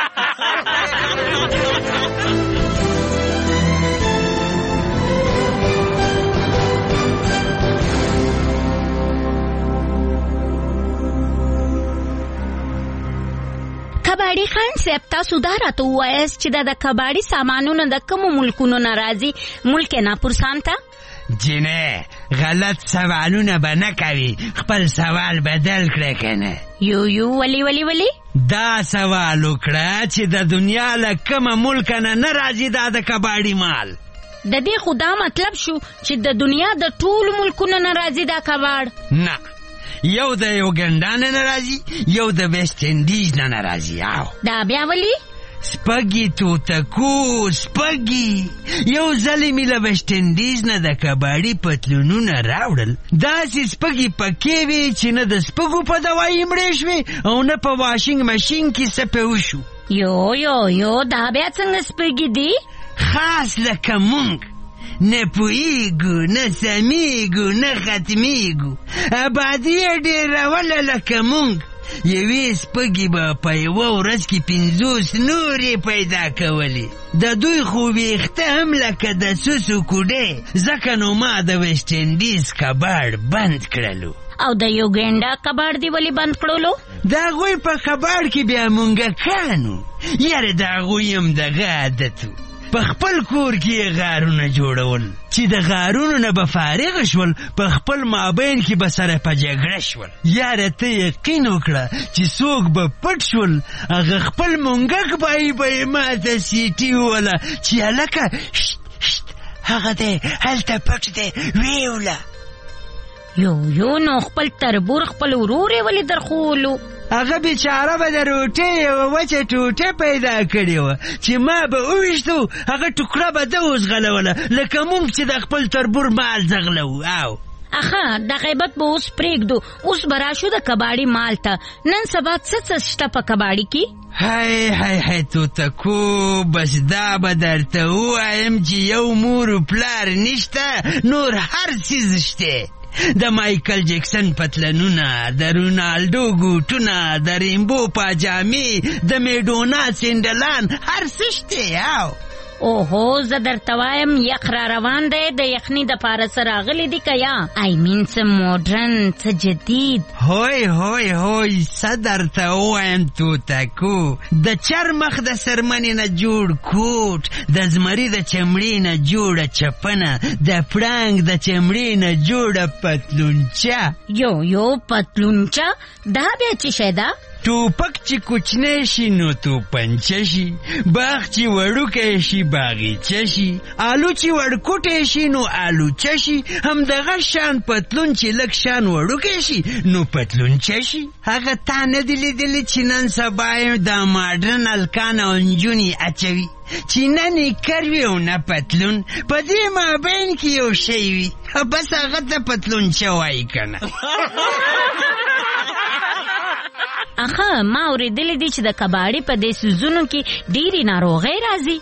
W: کباړي خان صاحب تاسو دا راته ووایاست چې دا د کباړي سامانونه د کومو ملکونو نه راځي؟ ملک ناپورسان ته؟
X: جنه غلط سوالونه به نه کوي، خپل سوال بدل کړه کنه.
W: یو ولی
X: دا سوال وکړه چې د دنیا له کومه ملک نه راځي دا د کباړي مال.
W: د دې خو دا مطلب شو چې د دنیا د ټولو ملکونو نه راځي دا کباړ؟
X: نه، یو د یوګنډا نه راځي، یو د ویسټ انډیز نه راځي. او
W: دا بیا ولی؟
X: سپږی توتکو سپږی یو ځلې مې له ویسټ انډیز نه د کباړي پتلونونه راوړل، داسې سپږی پکې وې چې نه د سپږو په دوایي مړې شوې او نه په واشنګ ماشین کې څه پې وشو.
W: یو دا بیا څنګه سپږی دي؟
X: خاص لکه مونږ نه پوهیږو، نه سمیږو، نه ختمیږو، ابادي یې ډېروله لکه مونږ. یوې سپږې به په یوه ورځ کې 50 نورې پیدا کولې. د دوی خو ویښته هم لکه د سوسو کوډې، ځکه نو ما د ویسټ انډیز کباړ بند کړلو.
W: او د یوګنډا کباړ دی ولی بند کړلو؟
X: د هغوی په کباړ کې بیا مونږکانو، یاره د هغوی هم دغه عادت و. په خپل کور کې غارونه جوړول چې د غارونو نه به فارغ شول په خپل مابین کې به سره په جګړه شول. یاره ته یقین وکړه چې څوک به پټ شول هغه خپل مونږک بای به ماته سیټي وله چې هلکه هغه دی هلته پټ دی ویوله.
W: یو نو خپل تربور خپل ورور یې ولې درخولو؟
X: هغه بیچاره به د روټۍ یوه وچه ټوټه پیدا کړې وه چې ما به وویشتو هغه ټوکړه به ده وزغلوله لکه مونږ چې د خپل تربور مال زغلو. او
W: اخه د غیبت به اوس پرېږدو، اوس به راشو د کباړي مال ته. نن سبا څه شته په کباړي کې؟
X: هی توتکو بس دا به درته ووایم چې یو مور و پلار نشته نور هر څیز شته. د مایکل جکسن پتلنونه، د رونالډو ګوټونه، د ریمبو پاجامې، د میډونا سینډلان، هر څه شته.
W: اوهو زه درته وایم یخ را روان دی، د یخني دپاره څه راغلی دي که یا څه موډرن څه جدید؟
X: هوی څه درته ووایم توتکو، د چرمخ د څرمنې نه جوړ کوټ، د زمري د چمړې نه جوړه چپنه، د پړانګ د چمړې نه جوړه پتلونچه.
W: یو پتلونچه دا بیا څه شی ده؟
X: ټوپک چې کوچنی شي نو توپنچه شي، باغ چې وړوکی شي باغیچه شي، آلو چې وړکوټی شي نو آلوچه شي، همدغه شان پتلون چې لږ شان وړوکی شي نو پتلونچه شي. هغه تا نه دي لیدلي چې نن سبا یې د ماډرن هلکان او نجونې اچوي چې نه نیکر وي او نه پتلون، په دې مابین کې یو شی وي بس هغه ته پتلونچه وایي که نه.
W: اخه ما اوریدلی دي چې د کباړي په دې سیزونو کې ډېرې ناروغۍ راځي.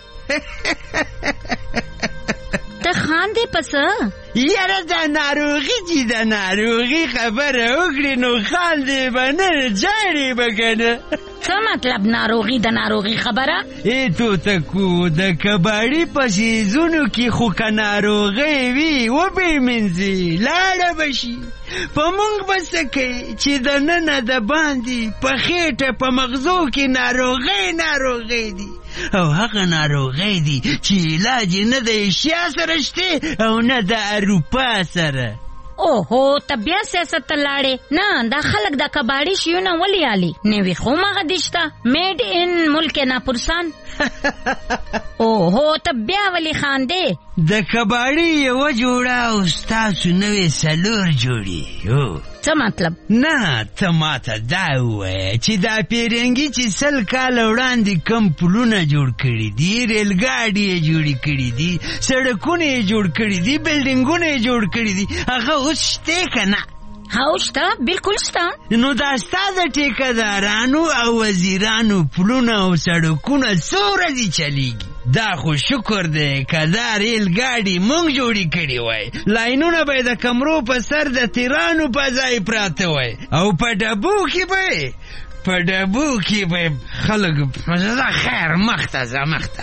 W: ته خاندې پسه؟
X: یاره دا ناروغي چې د ناروغي خبره وکړې نو خاندې به نه جاړې به که نه.
W: څه مطلب ناروغي د ناروغي خبره؟
X: ای توتکو د کباړي په سیزونو کې خو که ناروغۍ وي وبېمینځي لاړه به شي، په مونږ به څه کوي چې د ننه د باندې په خېټه په مغزو کې ناروغۍ دي، او هغه ناروغۍ دي چې علاج نه د ایشیا سره شته او نه د اروپا سره.
W: اوهو ته بیا سیاست ته لاړې؟ نه دا خلک د کباړي شیونه ولې یالي؟ نوي خو مغه دي شته میډ ان ملک ناپرسان. اوهو ته بیا ولې خاندې؟
X: د کباړي یوه جوړه او ستاسو نوې 4 جوړې.
W: څه مطلب؟
X: نه ته ماته دا ووایه چې دا پیرنګي چې 100 کاله وړاندې کم پلونه جوړ کړي دي، ریلګاډي یې جوړې کړي دي، سړکونه یې جوړ کړي دي، بلډینګونه یې جوړ کړي دي، هغه اوس شته که نه؟
W: هاو شته، بالکل شته.
X: نو دا ستا د ټیکهدارانو او وزیرانو پلونه او سړکونه څو ورځې چلیږي؟ دا خو شکر دی که دا ریل ګاډي مونږ جوړې کړي وای، لاینونه به د کمرو په سر د تیرانو په ځای پراته وای، او په ډبو کې به خلک خیر مخته ځه مخته.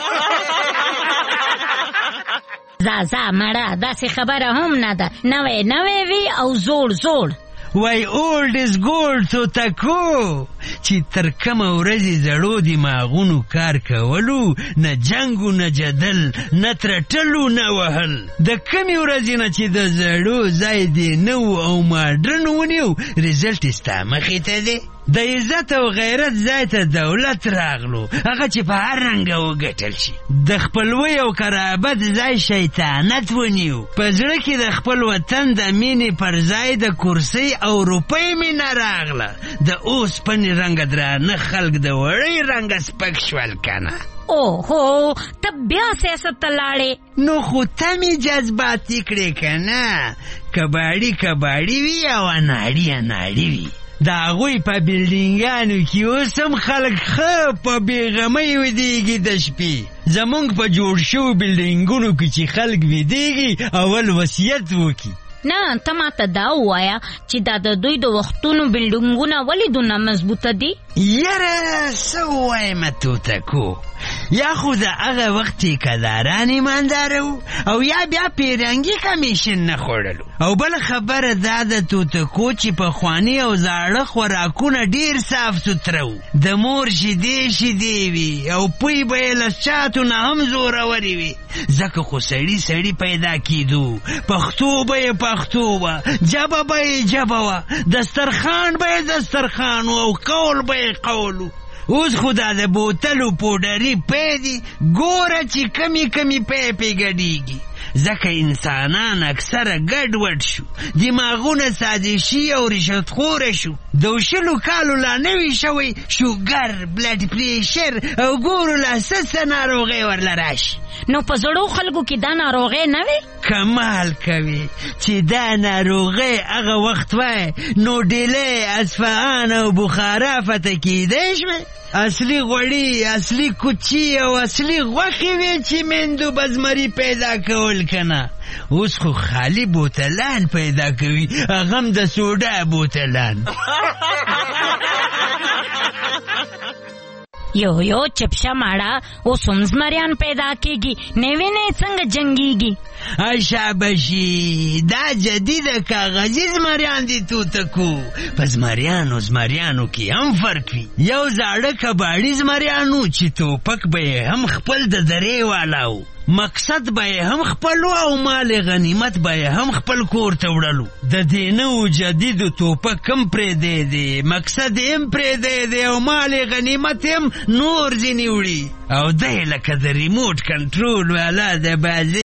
W: زا مړه داسې خبره هم نه ده، نوی وي او زوړ.
X: وای اولډ از ګولډ توتکو، چې تر کومه ورځې زړو دماغونو کار کولو، نه جنګو نه جدل نه ترټلو نه وهل، د کمې ورځې نه چې د زړو ځای دې نو او ماډرن ونیو ریزلټ یې ستا مخې ته دی. د عزت او غیرت ځای ته دولت راغلو، هغه چې په هر رنګه وګټل شي. د خپلوۍ او قرابت ځای شیطانت ونیو، په زړه کې د خپل وطن د مینې پر ځای د کرسۍ او روپۍ مینه راغله. د اوسپنې رنګه درانه خلک د وړۍ رنګه سپک شول کنه.
W: اوهو ته بیا سیاست ته لاړې؟
X: نو خو ته مې جذباتي کړې کنه، کباړي وي او اناړي وي. د هغوی په بلډینګانو کې اوس هم خلک ښه په بېغمۍ ویدېږي د شپې. زمونږ په جوړ شوو بلډینګونو کې چې خلک ویدېږي اول وصیت وکړي.
W: نه ته ماته دا ووایه چې دا د دوی د وختونو بلډینګونه ولې دونه مضبوطه دي؟
X: یاره څه ووایم توتکو، یا خو د هغه وخت ټیکهداران ایماندار وو او یا بیا پیرنګي کمیشن نه خوړلو. او بل خبره دا د توتکو چې پخواني او زاړه خوراکونه ډیر صاف سوتره وو. د مور شیدې وي او پوی به یې له چاتو نه هم زورورې وي. ځکه خو سړي پیدا کېدو، پښتو به یې پښتو وه، ژبه به یې ژبه وه، دسترخوان به یې دسترخوان و او قول به یې قول و. اوس خو دا د بوتلو پوډري پی دي، ګوره چې کمی پی ګډېږي. ځکه انسانان اکثره ګډوډ شو، دماغونه سازشي او رشوتخوره شو. د 20 کالو لا نوي شوی شوګر، بلډ پریشر او ګورو لا څه ناروغۍ ورله راشي.
W: نو په زړو خلکو کې دا ناروغۍ نه وي؟
X: کمال کوي چې دا ناروغۍ هغه وخت وای نو ډیلې، اصفهان او بخارا فتح کېدی شوې. اصلي غوړي، اصلي کوچي او اصلي غوښې وې چې مندو بزمري پیدا کول کنه. اوس خو خالی بوتلان پیدا کوي، هغه هم د سوډا بوتلان.
W: یو چپشا ماړه اوس هم زمریان پیدا کېږي، نوې نه څنګه جنګېږي؟
X: شابشي، دا جدید کاغذي زمریان دي توتکو. په زمریانو کې هم فرق وي. یو زاړه کباړي زمریانو چې توپک به یې هم خپل د درې والاو، مقصد به یې هم خپلو او مال غنیمت به یې هم خپل کور ته وړلو. د دې نوو جدیدو توپک هم پرېدی دی، مقصد یې هم پرېدی دی او مال غنیمت هم نور ځینې وړي. او دی لکه د ریموټ کنټرول والا د بازي